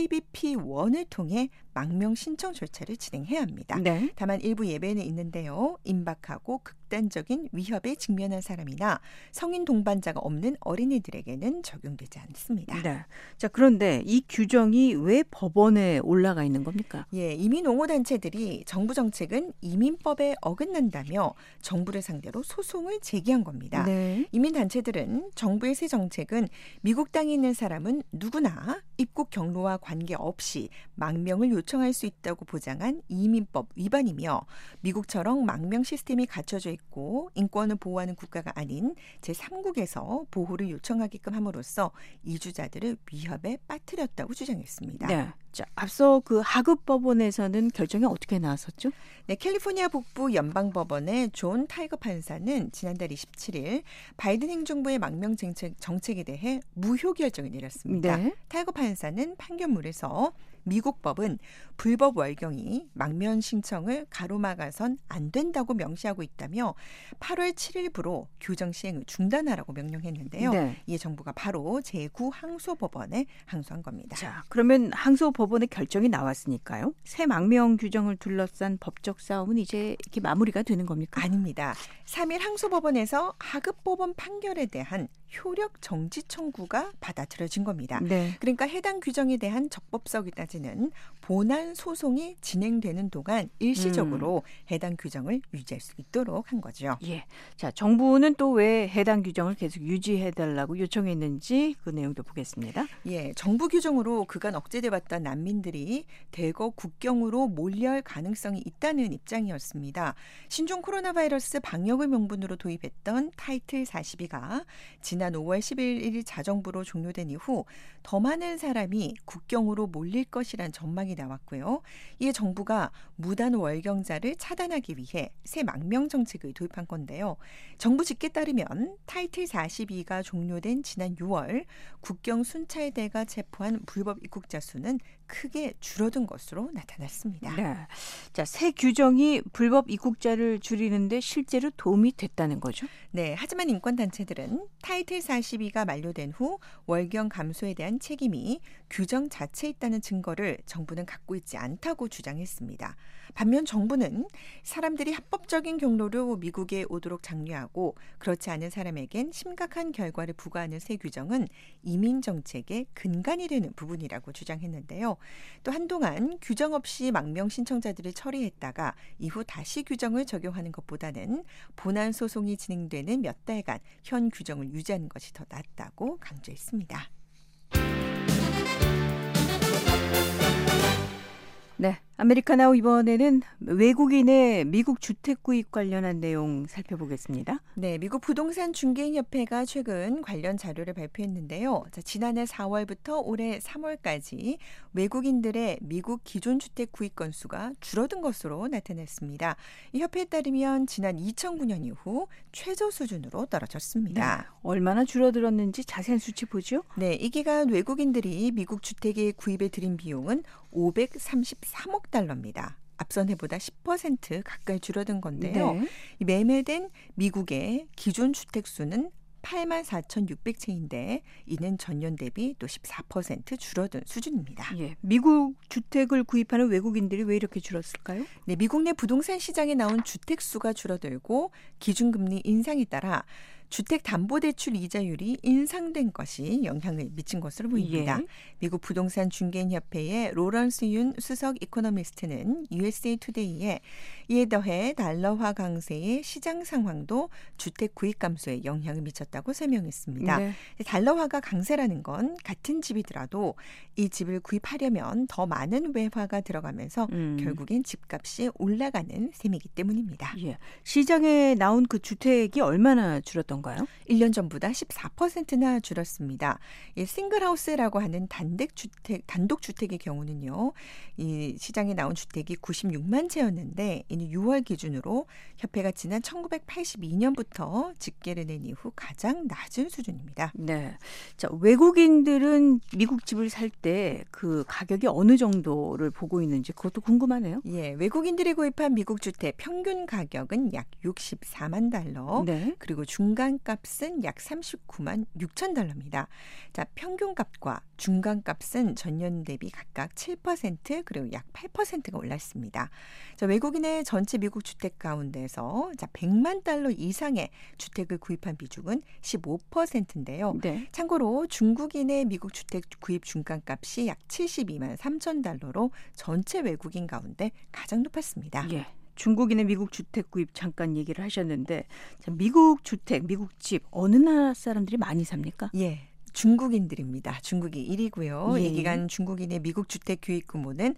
CBP-1을 통해 망명 신청 절차를 진행해야 합니다. 네. 다만 일부 예외는 있는데요. 임박하고 극단적인 위협에 직면한 사람이나 성인 동반자가 없는 어린이들에게는 적용되지 않습니다. 네. 자, 그런데 이 규정이 왜 법원에 올라가 있는 겁니까? 예, 이민 옹호 단체들이 정부 정책은 이민법에 어긋난다며 정부를 상대로 소송을 제기한 겁니다. 네. 이민 단체들은 정부의 새 정책은 미국 땅에 있는 사람은 누구나 입국 경로와 관계없이 망명을 요청할 수 있다고 보장한 이민법 위반이며 미국처럼 망명 시스템이 갖춰져 있고 인권을 보호하는 국가가 아닌 제3국에서 보호를 요청하게끔 함으로써 이주자들을 위협에 빠뜨렸다고 주장했습니다. 네. 자, 앞서 그 하급 법원에서는 결정이 어떻게 나왔었죠? 네, 캘리포니아 북부 연방법원의 존 타이거 판사는 지난달 27일 바이든 행정부의 망명 정책에 대해 무효 결정을 내렸습니다. 네. 타이거 판사는 판결문에서 미국 법은 불법 월경이 망명 신청을 가로막아선 안 된다고 명시하고 있다며 8월 7일부로 규정 시행을 중단하라고 명령했는데요. 네. 이에 정부가 바로 제9항소법원에 항소한 겁니다. 자, 그러면 항소법원의 결정이 나왔으니까요. 새 망명 규정을 둘러싼 법적 싸움은 이제 이렇게 마무리가 되는 겁니까? 아닙니다. 3일 항소법원에서 하급법원 판결에 대한 효력 정지 청구가 받아들여진 겁니다. 네. 그러니까 해당 규정에 대한 적법성을 따지는 본안 소송이 진행되는 동안 일시적으로 해당 규정을 유지할 수 있도록 한 거죠. 예. 자, 정부는 또 왜 해당 규정을 계속 유지해달라고 요청했는지 그 내용도 보겠습니다. 예, 정부 규정으로 그간 억제돼 왔던 난민들이 대거 국경으로 몰려할 가능성이 있다는 입장이었습니다. 신종 코로나 바이러스 방역을 명분으로 도입했던 타이틀 42가 지난 5월 11일 자정부로 종료된 이후 더 많은 사람이 국경으로 몰릴 것 것이란 전망이 나왔고요. 이에 정부가 무단 월경자를 차단하기 위해 새 망명 정책을 도입한 건데요. 정부 직계에 따르면 타이틀 42가 종료된 지난 6월 국경 순찰대가 체포한 불법 입국자 수는 크게 줄어든 것으로 나타났습니다. 네. 자, 새 규정이 불법 입국자를 줄이는데 실제로 도움이 됐다는 거죠? 네, 하지만 인권단체들은 타이틀 42가 만료된 후 월경 감소에 대한 책임이 규정 자체에 있다는 증거를 정부는 갖고 있지 않다고 주장했습니다. 반면 정부는 사람들이 합법적인 경로로 미국에 오도록 장려하고 그렇지 않은 사람에겐 심각한 결과를 부과하는 새 규정은 이민 정책의 근간이 되는 부분이라고 주장했는데요. 또 한동안 규정 없이 망명 신청자들을 처리했다가 이후 다시 규정을 적용하는 것보다는 본안 소송이 진행되는 몇 달간 현 규정을 유지하는 것이 더 낫다고 강조했습니다. 네, 아메리카나우 이번에는 외국인의 미국 주택 구입 관련한 내용 살펴보겠습니다. 네, 미국 부동산 중개인협회가 최근 관련 자료를 발표했는데요. 자, 지난해 4월부터 올해 3월까지 외국인들의 미국 기존 주택 구입 건수가 줄어든 것으로 나타났습니다. 이 협회에 따르면 지난 2009년 이후 최저 수준으로 떨어졌습니다. 네, 얼마나 줄어들었는지 자세한 수치 보죠? 네, 이 기간 외국인들이 미국 주택의 구입에 들인 비용은 533억 달러입니다. 앞선 해보다 10% 가까이 줄어든 건데요. 네. 이 매매된 미국의 기존 주택 수는 84,600채인데 이는 전년 대비 또 14% 줄어든 수준입니다. 예, 미국 주택을 구입하는 외국인들이 왜 이렇게 줄었을까요? 네, 미국 내 부동산 시장에 나온 주택 수가 줄어들고 기준금리 인상에 따라 주택담보대출 이자율이 인상된 것이 영향을 미친 것으로 보입니다. 예. 미국 부동산 중개인협회의 로런스 윤 수석 이코노미스트는 USA 투데이에 이에 더해 달러화 강세의 시장 상황도 주택 구입 감소에 영향을 미쳤다고 설명했습니다. 네. 달러화가 강세라는 건 같은 집이더라도 이 집을 구입하려면 더 많은 외화가 들어가면서 결국엔 집값이 올라가는 셈이기 때문입니다. 예, 시장에 나온 그 주택이 얼마나 줄었던 가요? 1년 전보다 14%나 줄었습니다. 이 싱글하우스라고 하는 단독 주택의 경우는요. 이 시장에 나온 주택이 96만 채였는데 이는 6월 기준으로 협회가 지난 1982년부터 집계를 낸 이후 가장 낮은 수준입니다. 네. 자, 외국인들은 미국 집을 살 때 그 가격이 어느 정도를 보고 있는지 그것도 궁금하네요. 예, 외국인들이 구입한 미국 주택 평균 가격은 약 64만 달러. 네. 그리고 중간값은 약 39만 6천 달러입니다. 자, 평균값과 중간값은 전년 대비 각각 7% 그리고 약 8%가 올랐습니다. 자, 외국인의 전체 미국 주택 가운데서 100만 달러 이상의 주택을 구입한 비중은 15%인데요. 네. 참고로 중국인의 미국 주택 구입 중간값이 약 72만 3천 달러로 전체 외국인 가운데 가장 높았습니다. 예. 중국인의 미국 주택 구입 잠깐 얘기를 하셨는데 자, 미국 주택, 미국 집 어느 나라 사람들이 많이 삽니까? 예. 중국인들입니다. 중국이 1위고요. 예. 이 기간 중국인의 미국 주택 구입 규모는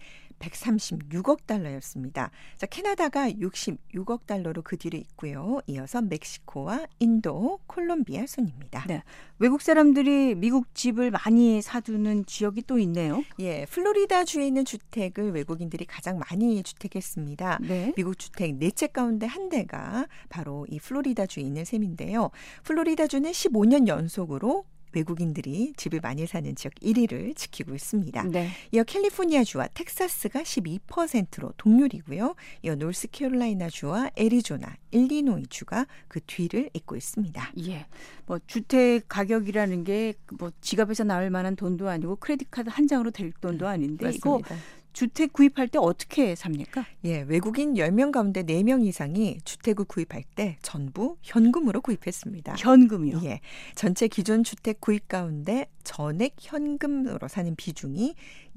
136억 달러였습니다. 자, 캐나다가 66억 달러로 그 뒤를 잇고요. 이어서 멕시코와 인도, 콜롬비아 순입니다. 네. 외국 사람들이 미국 집을 많이 사두는 지역이 또 있네요. 예, 플로리다주에 있는 주택을 외국인들이 가장 많이 주택했습니다. 네. 미국 주택 4채 가운데 한 대가 바로 이 플로리다주에 있는 셈인데요. 플로리다주는 15년 연속으로 외국인들이 집을 많이 사는 지역 1위를 지키고 있습니다. 네. 이어 캘리포니아주와 텍사스가 12%로 동률이고요. 이어 노스캐롤라이나주와 애리조나, 일리노이주가 그 뒤를 잇고 있습니다. 예. 뭐 주택 가격이라는 게 뭐 지갑에서 나올 만한 돈도 아니고 크레딧 카드 한 장으로 될 돈도 아닌데 맞습니다. 이거 주택 구입할 때 어떻게 삽니까? 예, 외국인 10명 가운데 4명 이상이 주택을 구입할 때 전부 현금으로 구입했습니다. 현금이요? 예, 전체 기존 주택 구입 가운데 전액 현금으로 사는 비중이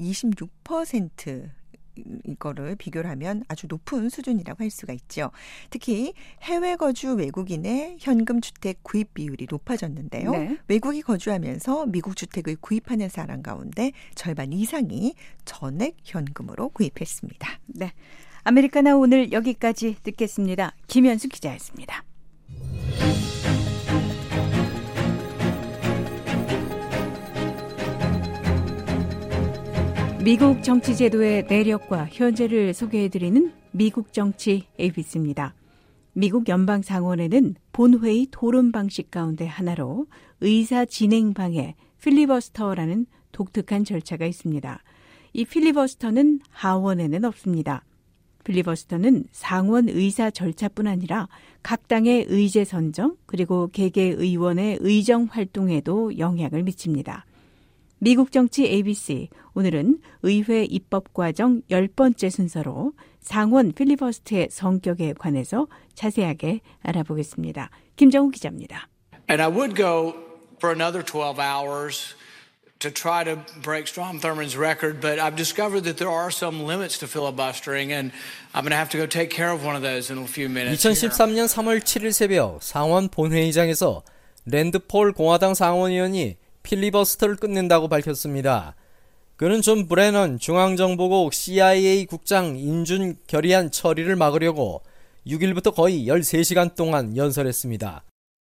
26% 이거를 비교를 하면 아주 높은 수준이라고 할 수가 있죠. 특히 해외 거주 외국인의 현금 주택 구입 비율이 높아졌는데요. 네. 외국에 거주하면서 미국 주택을 구입하는 사람 가운데 절반 이상이 전액 현금으로 구입했습니다. 네. 아메리카나 오늘 여기까지 듣겠습니다. 김현수 기자였습니다. 미국 정치 제도의 내력과 현재를 소개해드리는 미국 정치 ABC입니다. 미국 연방상원에는 본회의 토론 방식 가운데 하나로 의사 진행방해 필리버스터라는 독특한 절차가 있습니다. 이 필리버스터는 하원에는 없습니다. 필리버스터는 상원 의사 절차뿐 아니라 각 당의 의제 선정 그리고 개개 의원의 의정 활동에도 영향을 미칩니다. 미국 정치 ABC, 오늘은 의회 입법과정 10번째 순서로 상원 필리버스터의 성격에 관해서 자세하게 알아보겠습니다. 김정우 기자입니다. And I would go for another 12 hours to try to break Strom Thurmond's record, but I've discovered that there are some limits to filibustering, and I'm going to have to go take care of one of those in a few minutes. 2013년 3월 7일 새벽 상원 본회의장에서 랜드 폴 공화당 상원의원이 필리버스터를 끝낸다고 밝혔습니다. 그는 존 브래넌 중앙정보국 CIA 국장 인준 결의안 처리를 막으려고 6일부터 거의 13시간 동안 연설했습니다.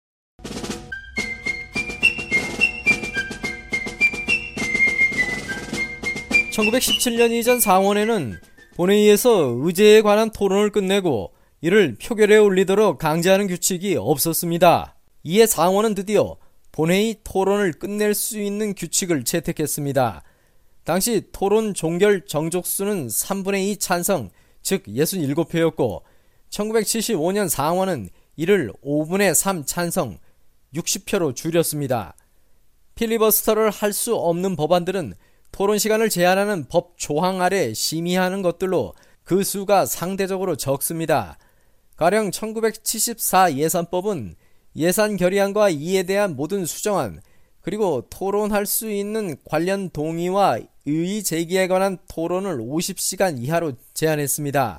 (1917년) 이전 상원에는 본회의에서 의제에 관한 토론을 끝내고 이를 표결에 올리도록 강제하는 규칙이 없었습니다. 이에 상원은 드디어 본회의 토론을 끝낼 수 있는 규칙을 채택했습니다. 당시 토론 종결 정족수는 3분의 2 찬성, 즉 67표였고 1975년 상원은 이를 5분의 3 찬성, 60표로 줄였습니다. 필리버스터를 할 수 없는 법안들은 토론 시간을 제한하는 법 조항 아래 심의하는 것들로 그 수가 상대적으로 적습니다. 가령 1974 예산법은 예산 결의안과 이에 대한 모든 수정안, 그리고 토론할 수 있는 관련 동의와 의의 제기에 관한 토론을 50시간 이하로 제한했습니다.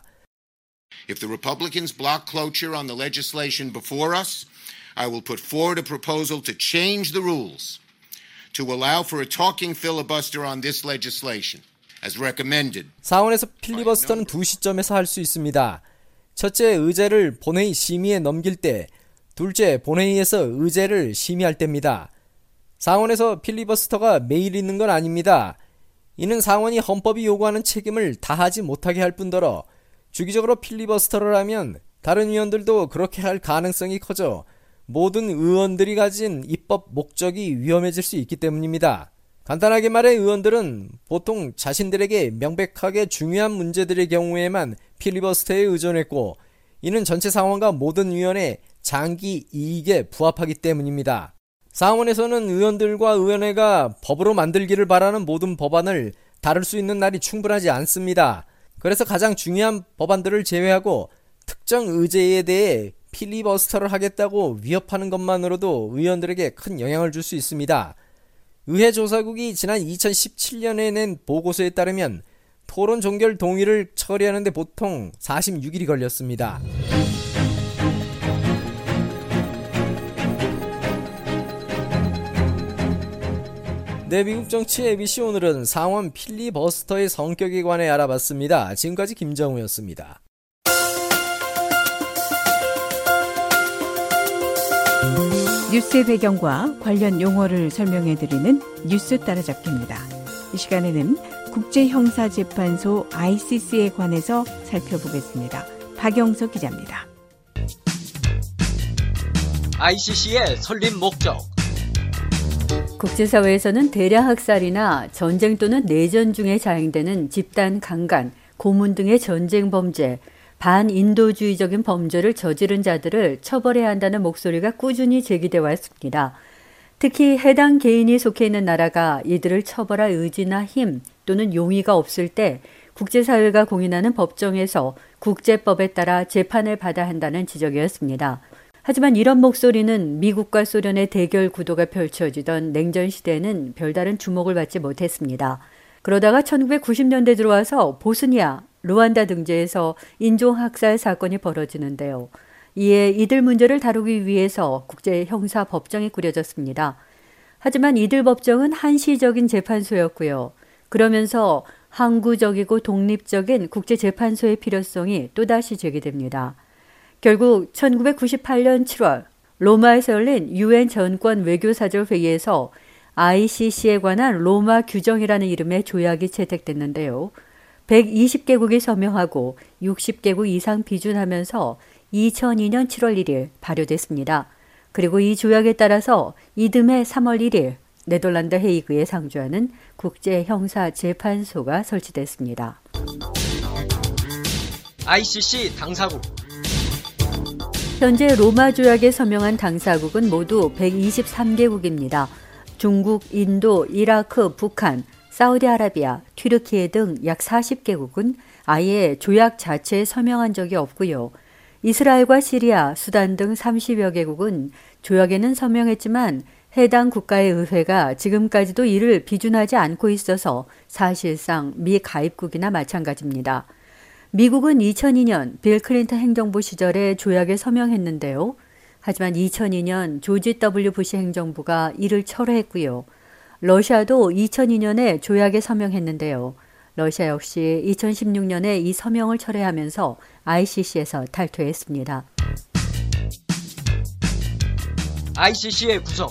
If the Republicans block cloture on the legislation before us, I will put forward a proposal to change the rules to allow for a talking filibuster on this legislation, as recommended. 상원에서 필리버스터는 두 시점에서 할 수 있습니다. 첫째, 의제를 본회의 심의에 넘길 때, 둘째, 본회의에서 의제를 심의할 때입니다. 상원에서 필리버스터가 매일 있는 건 아닙니다. 이는 상원이 헌법이 요구하는 책임을 다하지 못하게 할 뿐더러 주기적으로 필리버스터를 하면 다른 의원들도 그렇게 할 가능성이 커져 모든 의원들이 가진 입법 목적이 위험해질 수 있기 때문입니다. 간단하게 말해 의원들은 보통 자신들에게 명백하게 중요한 문제들의 경우에만 필리버스터에 의존했고 이는 전체 상원과 모든 의원의 장기 이익에 부합하기 때문입니다. 상원에서는 의원들과 의원회가 법으로 만들기를 바라는 모든 법안을 다룰 수 있는 날이 충분하지 않습니다. 그래서 가장 중요한 법안들을 제외하고 특정 의제에 대해 필리버스터를 하겠다고 위협하는 것만으로도 의원들에게 큰 영향을 줄 수 있습니다. 의회 조사국이 지난 2017년에 낸 보고서에 따르면 토론 종결 동의를 처리하는 데 보통 46일이 걸렸습니다. 네, 미국 정치 ABC 오늘은 상원 필리버스터의 성격에 관해 알아봤습니다. 지금까지 김정우였습니다. 뉴스의 배경과 관련 용어를 설명해드리는 뉴스 따라잡기입니다. 이 시간에는 국제형사재판소 ICC에 관해서 살펴보겠습니다. 박영석 기자입니다. ICC의 설립 목적. 국제사회에서는 대량 학살이나 전쟁 또는 내전 중에 자행되는 집단 강간, 고문 등의 전쟁 범죄, 반인도주의적인 범죄를 저지른 자들을 처벌해야 한다는 목소리가 꾸준히 제기되어 왔습니다. 특히 해당 개인이 속해 있는 나라가 이들을 처벌할 의지나 힘 또는 용의가 없을 때 국제사회가 공인하는 법정에서 국제법에 따라 재판을 받아야 한다는 지적이었습니다. 하지만 이런 목소리는 미국과 소련의 대결 구도가 펼쳐지던 냉전 시대에는 별다른 주목을 받지 못했습니다. 그러다가 1990년대 들어와서 보스니아, 루안다 등지에서 인종학살 사건이 벌어지는데요. 이에 이들 문제를 다루기 위해서 국제형사법정이 꾸려졌습니다. 하지만 이들 법정은 한시적인 재판소였고요. 그러면서 항구적이고 독립적인 국제재판소의 필요성이 또다시 제기됩니다. 결국 1998년 7월 로마에서 열린 UN 전권 외교사절 회의에서 ICC에 관한 로마 규정이라는 이름의 조약이 채택됐는데요. 120개국이 서명하고 60개국 이상 비준하면서 2002년 7월 1일 발효됐습니다. 그리고 이 조약에 따라서 이듬해 3월 1일 네덜란드 헤이그에 상주하는 국제형사재판소가 설치됐습니다. ICC 당사국. 현재 로마 조약에 서명한 당사국은 모두 123개국입니다. 중국, 인도, 이라크, 북한, 사우디아라비아, 튀르키예 등 약 40개국은 아예 조약 자체에 서명한 적이 없고요. 이스라엘과 시리아, 수단 등 30여 개국은 조약에는 서명했지만 해당 국가의 의회가 지금까지도 이를 비준하지 않고 있어서 사실상 미가입국이나 마찬가지입니다. 미국은 2002년 빌 클린턴 행정부 시절에 조약에 서명했는데요. 하지만 2002년 조지 W. 부시 행정부가 이를 철회했고요. 러시아도 2002년에 조약에 서명했는데요. 러시아 역시 2016년에 이 서명을 철회하면서 ICC에서 탈퇴했습니다. ICC의 구성.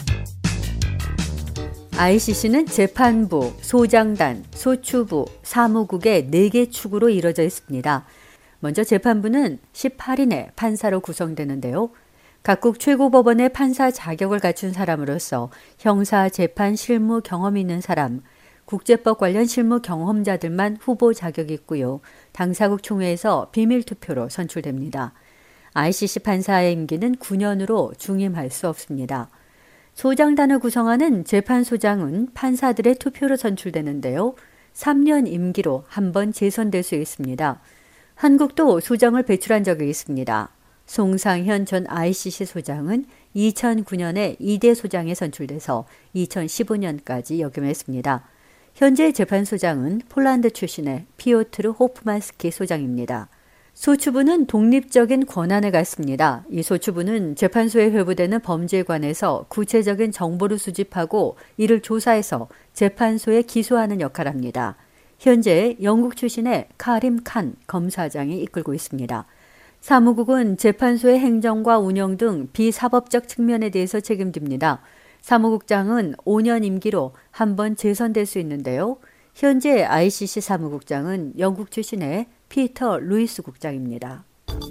ICC는 재판부, 소장단, 소추부, 사무국의 4개 축으로 이루어져 있습니다. 먼저 재판부는 18인의 판사로 구성되는데요. 각국 최고법원의 판사 자격을 갖춘 사람으로서 형사 재판 실무 경험이 있는 사람, 국제법 관련 실무 경험자들만 후보 자격이 있고요. 당사국 총회에서 비밀투표로 선출됩니다. ICC 판사의 임기는 9년으로 중임할 수 없습니다. 소장단을 구성하는 재판소장은 판사들의 투표로 선출되는데요. 3년 임기로 한 번 재선될 수 있습니다. 한국도 소장을 배출한 적이 있습니다. 송상현 전 ICC 소장은 2009년에 2대 소장에 선출돼서 2015년까지 역임했습니다. 현재 재판소장은 폴란드 출신의 피오트르 호프만스키 소장입니다. 소추부는 독립적인 권한을 갖습니다. 이 소추부는 재판소에 회부되는 범죄에 관해서 구체적인 정보를 수집하고 이를 조사해서 재판소에 기소하는 역할을 합니다. 현재 영국 출신의 카림 칸 검사장이 이끌고 있습니다. 사무국은 재판소의 행정과 운영 등 비사법적 측면에 대해서 책임집니다. 사무국장은 5년 임기로 한 번 재선될 수 있는데요. 현재 ICC 사무국장은 영국 출신의 피터 루이스 국장입니다.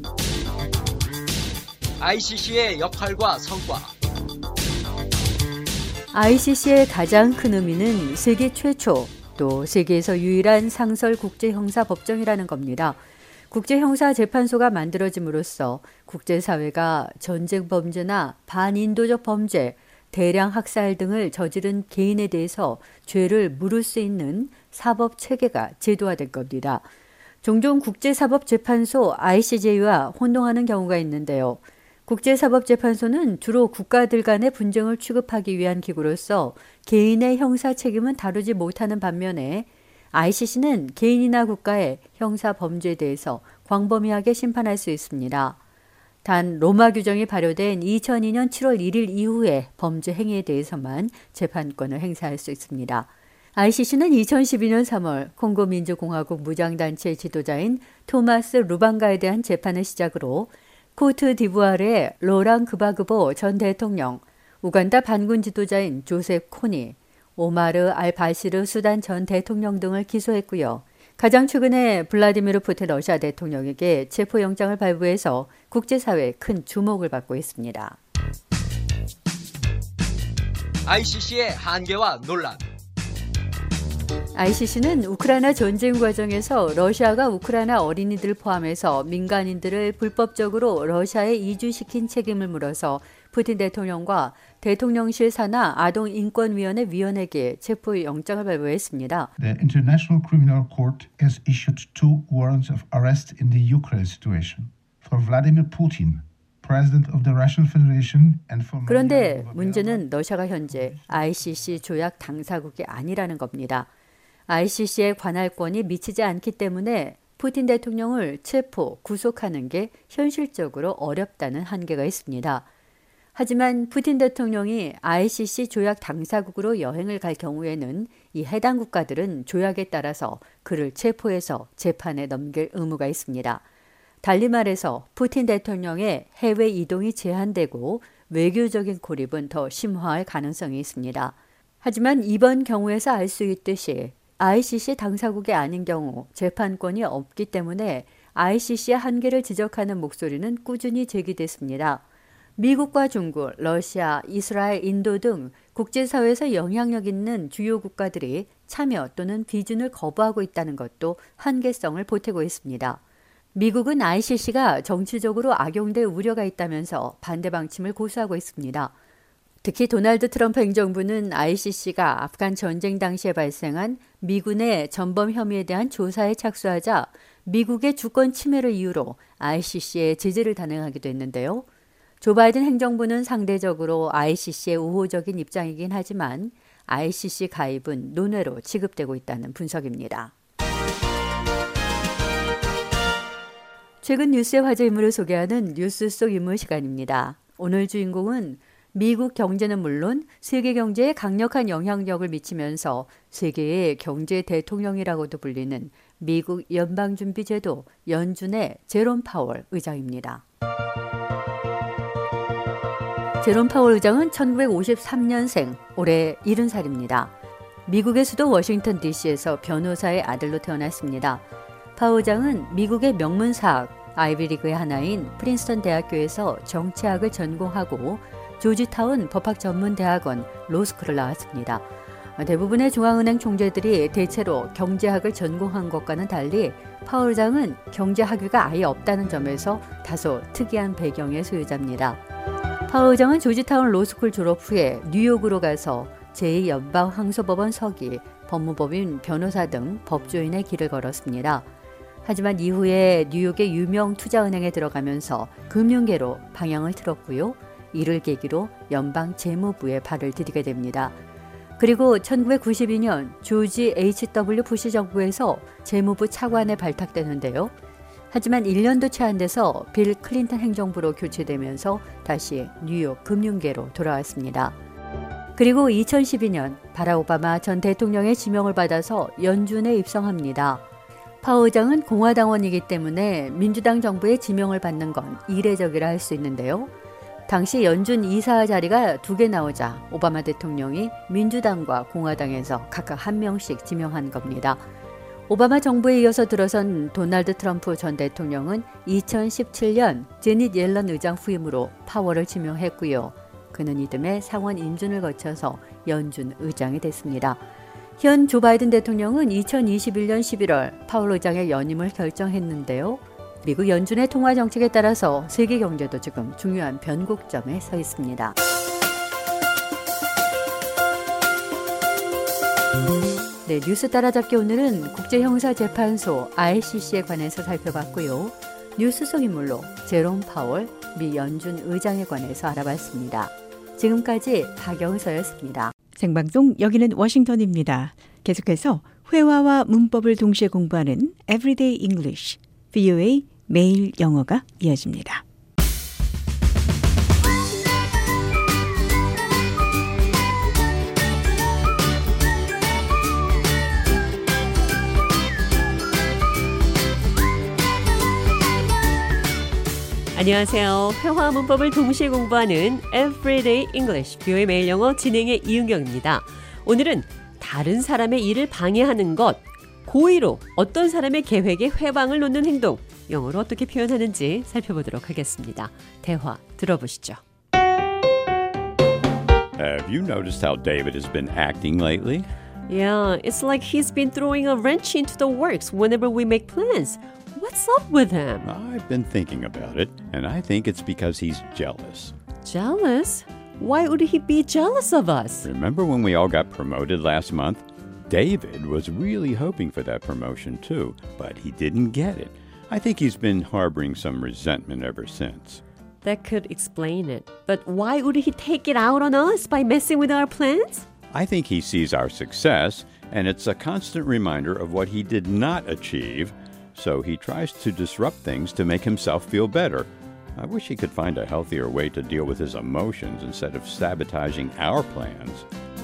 ICC의 역할과 성과. ICC의 가장 큰 의미는 세계 최초 또 세계에서 유일한 상설 국제형사법정이라는 겁니다. 국제형사재판소가 만들어짐으로써 국제사회가 전쟁 범죄나 반인도적 범죄, 대량 학살 등을 저지른 개인에 대해서 죄를 물을 수 있는 사법체계가 제도화된 겁니다. 종종 국제사법재판소 ICJ와 혼동하는 경우가 있는데요. 국제사법재판소는 주로 국가들 간의 분쟁을 취급하기 위한 기구로서 개인의 형사 책임은 다루지 못하는 반면에 ICC는 개인이나 국가의 형사 범죄에 대해서 광범위하게 심판할 수 있습니다. 단 로마 규정이 발효된 2002년 7월 1일 이후에 범죄 행위에 대해서만 재판권을 행사할 수 있습니다. ICC는 2012년 3월 콩고 민주공화국 무장단체 지도자인 토마스 루방가에 대한 재판을 시작으로 코트 디부아르의 로랑 그바그보 전 대통령, 우간다 반군 지도자인 조셉 코니, 오마르 알바시르 수단 전 대통령 등을 기소했고요. 가장 최근에 블라디미르 푸틴 러시아 대통령에게 체포영장을 발부해서 국제사회의 큰 주목을 받고 있습니다. ICC의 한계와 논란. ICC는 우크라이나 전쟁 과정에서 러시아가 우크라이나 어린이들을 포함해서 민간인들을 불법적으로 러시아에 이주시킨 책임을 물어서 푸틴 대통령과 대통령실 산하 아동인권위원회 위원에게 체포영장을 발부했습니다. The International Criminal Court has issued 2 warrants of arrest in the Ukraine situation for Vladimir Putin, President of the Russian Federation, and for. 그런데 문제는 러시아가 현재 ICC 조약 당사국이 아니라는 겁니다. ICC의 관할권이 미치지 않기 때문에 푸틴 대통령을 체포, 구속하는 게 현실적으로 어렵다는 한계가 있습니다. 하지만 푸틴 대통령이 ICC 조약 당사국으로 여행을 갈 경우에는 이 해당 국가들은 조약에 따라서 그를 체포해서 재판에 넘길 의무가 있습니다. 달리 말해서 푸틴 대통령의 해외 이동이 제한되고 외교적인 고립은 더 심화할 가능성이 있습니다. 하지만 이번 경우에서 알 수 있듯이 ICC 당사국이 아닌 경우 재판권이 없기 때문에 ICC의 한계를 지적하는 목소리는 꾸준히 제기됐습니다. 미국과 중국, 러시아, 이스라엘, 인도 등 국제사회에서 영향력 있는 주요 국가들이 참여 또는 비준을 거부하고 있다는 것도 한계성을 보태고 있습니다. 미국은 ICC가 정치적으로 악용될 우려가 있다면서 반대 방침을 고수하고 있습니다. 특히 도널드 트럼프 행정부는 ICC가 아프간 전쟁 당시에 발생한 미군의 전범 혐의에 대한 조사에 착수하자 미국의 주권 침해를 이유로 ICC에 제재를 단행하기도 했는데요. 조 바이든 행정부는 상대적으로 ICC에 우호적인 입장이긴 하지만 ICC 가입은 논외로 취급되고 있다는 분석입니다. 최근 뉴스의 화제 인물을 소개하는 뉴스 속 인물 시간입니다. 오늘 주인공은 미국 경제는 물론 세계 경제에 강력한 영향력을 미치면서 세계의 경제 대통령이라고도 불리는 미국 연방준비제도 연준의 제롬 파월 의장입니다. 제롬 파월 의장은 1953년생, 올해 70살입니다. 미국의 수도 워싱턴 DC에서 변호사의 아들로 태어났습니다. 파월 의장은 미국의 명문사학 아이비리그의 하나인 프린스턴 대학교에서 정치학을 전공하고 조지타운 법학전문대학원 로스쿨을 나왔습니다. 대부분의 중앙은행 총재들이 대체로 경제학을 전공한 것과는 달리 파월 의장은 경제학위가 아예 없다는 점에서 다소 특이한 배경의 소유자입니다. 파월 의장은 조지타운 로스쿨 졸업 후에 뉴욕으로 가서 제2연방항소법원 서기, 법무법인, 변호사 등 법조인의 길을 걸었습니다. 하지만 이후에 뉴욕의 유명 투자은행에 들어가면서 금융계로 방향을 틀었고요. 이를 계기로 연방 재무부에 발을 들이게 됩니다. 그리고 1992년 조지 H.W. 부시 정부에서 재무부 차관에 발탁되는데요. 하지만 1년도 채 안 돼서 빌 클린턴 행정부로 교체되면서 다시 뉴욕 금융계로 돌아왔습니다. 그리고 2012년 바락 오바마 전 대통령의 지명을 받아서 연준에 입성합니다. 파월 의장은 공화당원이기 때문에 민주당 정부의 지명을 받는 건 이례적이라 할 수 있는데요. 당시 연준 이사 자리가 2개 나오자 오바마 대통령이 민주당과 공화당에서 각각 1명씩 지명한 겁니다. 오바마 정부에 이어서 들어선 도널드 트럼프 전 대통령은 2017년 제닛 옐런 의장 후임으로 파월을 지명했고요. 그는 이듬해 상원 인준을 거쳐서 연준 의장이 됐습니다. 현 조 바이든 대통령은 2021년 11월 파월 의장의 연임을 결정했는데요. 미국 연준의 통화 정책에 따라서 세계 경제도 지금 중요한 변곡점에 서 있습니다. 네, 뉴스 따라잡기 오늘은 국제형사재판소 ICC에 관해서 살펴봤고요. 뉴스 속 인물로 제롬 파월 미 연준 의장에 관해서 알아봤습니다. 지금까지 박영서였습니다. 생방송 여기는 워싱턴입니다. 계속해서 회화와 문법을 동시에 공부하는 Everyday English, VOA 매일 영어가 이어집니다. 안녕하세요. 회화 문법을 동시에 공부하는 Everyday English, VOA 매일 영어 진행의 이은경입니다. 오늘은 다른 사람의 일을 방해하는 것, 고의로 어떤 사람의 계획에 회방을 놓는 행동, 영어로 어떻게 표현하는지 살펴보도록 하겠습니다. 대화 들어보시죠. Have you noticed how David has been acting lately? Yeah, it's like he's been throwing a wrench into the works whenever we make plans. What's up with him? I've been thinking about it, and I think it's because he's jealous. Jealous? Why would he be jealous of us? Remember when we all got promoted last month? David was really hoping for that promotion too, but he didn't get it. I think he's been harboring some resentment ever since. That could explain it. But why would he take it out on us by messing with our plans? I think he sees our success, and it's a constant reminder of what he did not achieve, so he tries to disrupt things to make himself feel better. I wish he could find a healthier way to deal with his emotions instead of sabotaging our plans.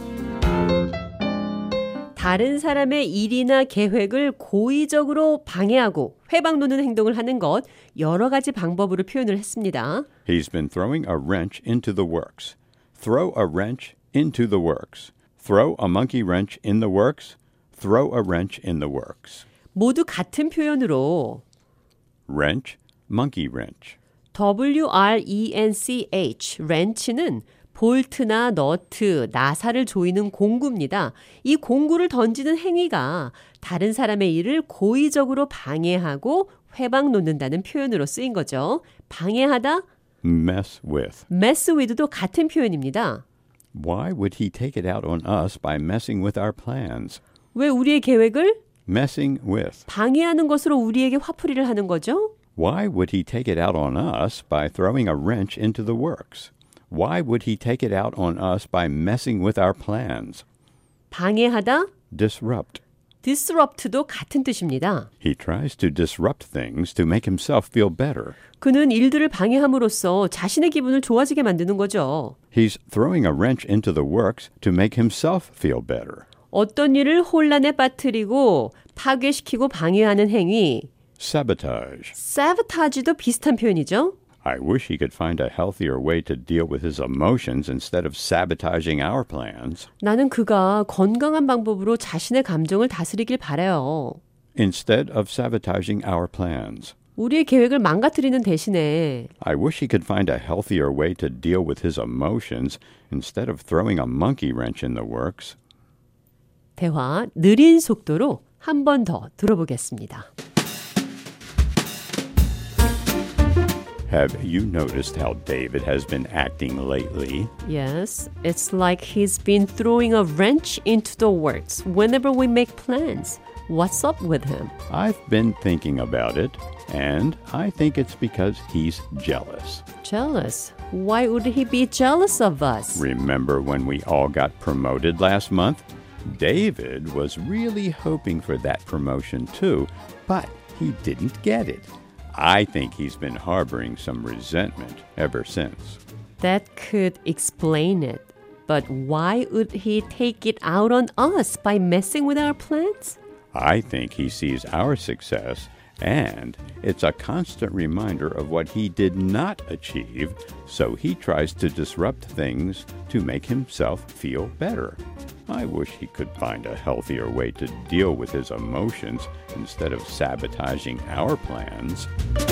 다른 사람의 일이나 계획을 고의적으로 방해하고 회방 놓는 행동을 하는 것, 여러 가지 방법으로 표현을 했습니다. He's been throwing a wrench into the works. Throw a wrench into the works. Throw a monkey wrench in the works. Throw a wrench in the works. 모두 같은 표현으로 Wrench, monkey wrench. WRENCH, 렌치는 볼트나 너트, 나사를 조이는 공구입니다. 이 공구를 던지는 행위가 다른 사람의 일을 고의적으로 방해하고 회방 놓는다는 표현으로 쓰인 거죠. 방해하다, Mess with. mess with도 같은 표현입니다. Why would he take it out on us by messing with our plans? 왜 우리의 계획을 Messing with. 방해하는 것으로 우리에게 화풀이를 하는 거죠? Why would he take it out on us by throwing a wrench into the works? Why would he take it out on us by messing with our plans? 방해하다, Disrupt. disrupt도 같은 뜻입니다. He tries to disrupt things to make himself feel better. 그는 일들을 방해함으로써 자신의 기분을 좋아지게 만드는 거죠. He's throwing a wrench into the works to make himself feel better. 어떤 일을 혼란에 빠뜨리고 파괴시키고 방해하는 행위, Sabotage. sabotage도 비슷한 표현이죠. I wish he could find a healthier way to deal with his emotions instead of sabotaging our plans. 나는 그가 건강한 방법으로 자신의 감정을 다스리길 바라요. Instead of sabotaging our plans. 우리의 계획을 망가뜨리는 대신에 I wish he could find a healthier way to deal with his emotions instead of throwing a monkey wrench in the works. 대화 느린 속도로 한 번 더 들어보겠습니다. Have you noticed how David has been acting lately? Yes, it's like he's been throwing a wrench into the works whenever we make plans. What's up with him? I've been thinking about it, and I think it's because he's jealous. Jealous? Why would he be jealous of us? Remember when we all got promoted last month? David was really hoping for that promotion too, but he didn't get it. I think he's been harboring some resentment ever since. That could explain it. But why would he take it out on us by messing with our plans? I think he sees our success, and it's a constant reminder of what he did not achieve, so he tries to disrupt things to make himself feel better. I wish he could find a healthier way to deal with his emotions instead of sabotaging our plans.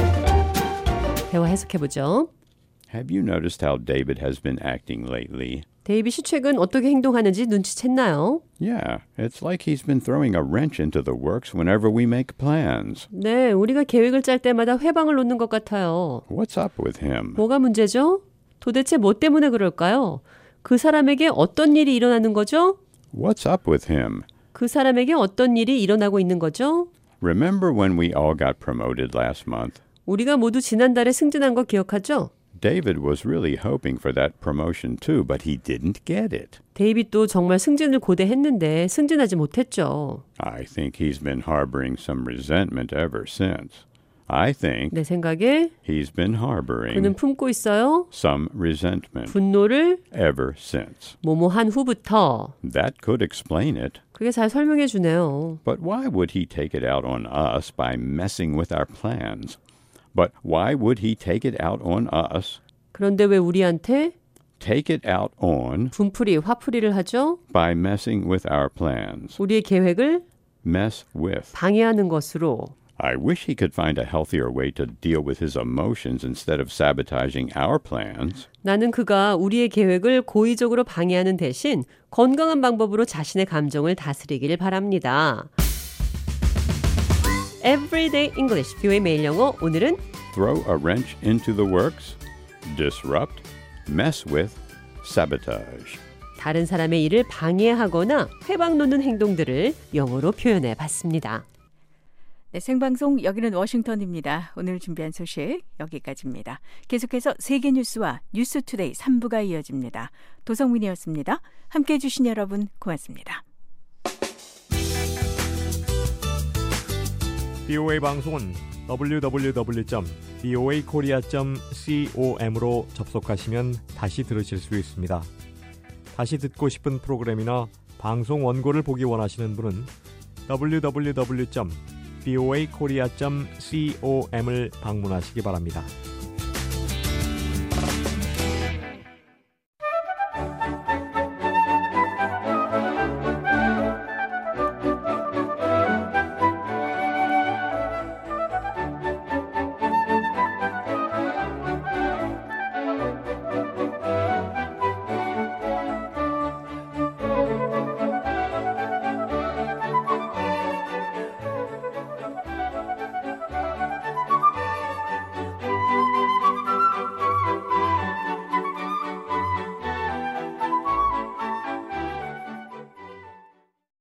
대화 해석해보죠. Have you noticed how David has been acting lately? 데이빗이 최근 어떻게 행동하는지 눈치챘나요? Yeah, it's like he's been throwing a wrench into the works whenever we make plans. 네, 우리가 계획을 짤 때마다 회방을 놓는 것 같아요. What's up with him? 뭐가 문제죠? 도대체 뭐 때문에 그럴까요? 그 사람에게 어떤 일이 일어나는 거죠? What's up with him? 그 사람에게 어떤 일이 일어나고 있는 거죠? Remember when we all got promoted last month? 우리가 모두 지난달에 승진한 거 기억하죠? David was really hoping for that promotion too, but he didn't get it. 데이빗도 정말 승진을 고대했는데 승진하지 못했죠. I think he's been harboring some resentment ever since. I think 내 생각에 he's been harboring 그는 품고 있어요. some resentment 분노를 ever since. 뭐뭐한 후부터. That could explain it. 그게 잘 설명해 주네요. But why would he take it out on us by messing with our plans? But why would he take it out on us? 그런데 왜 우리한테 Take it out on 분풀이, 화풀이를 하죠? by messing with our plans. 우리의 계획을 Mess with. 방해하는 것으로. I wish he could find a healthier way to deal with his emotions instead of sabotaging our plans. 나는 그가 우리의 계획을 고의적으로 방해하는 대신 건강한 방법으로 자신의 감정을 다스리길 바랍니다. Everyday English, 뷰의 매일 영어. 오늘은 Throw a wrench into the works. Disrupt. Mess with. Sabotage. 다른 사람의 일을 방해하거나 회방 놓는 행동들을 영어로 표현해 봤습니다. 네, 생방송 여기는 워싱턴입니다. 오늘 준비한 소식 여기까지입니다. 계속해서 세계 뉴스와 뉴스투데이 3부가 이어집니다. 도성민이었습니다. 함께해 주신 여러분 고맙습니다. BOA 방송은 www.voakorea.com으로 접속하시면 다시 들으실 수 있습니다. 다시 듣고 싶은 프로그램이나 방송 원고를 보기 원하시는 분은 www.voakorea.com을 방문하시기 바랍니다.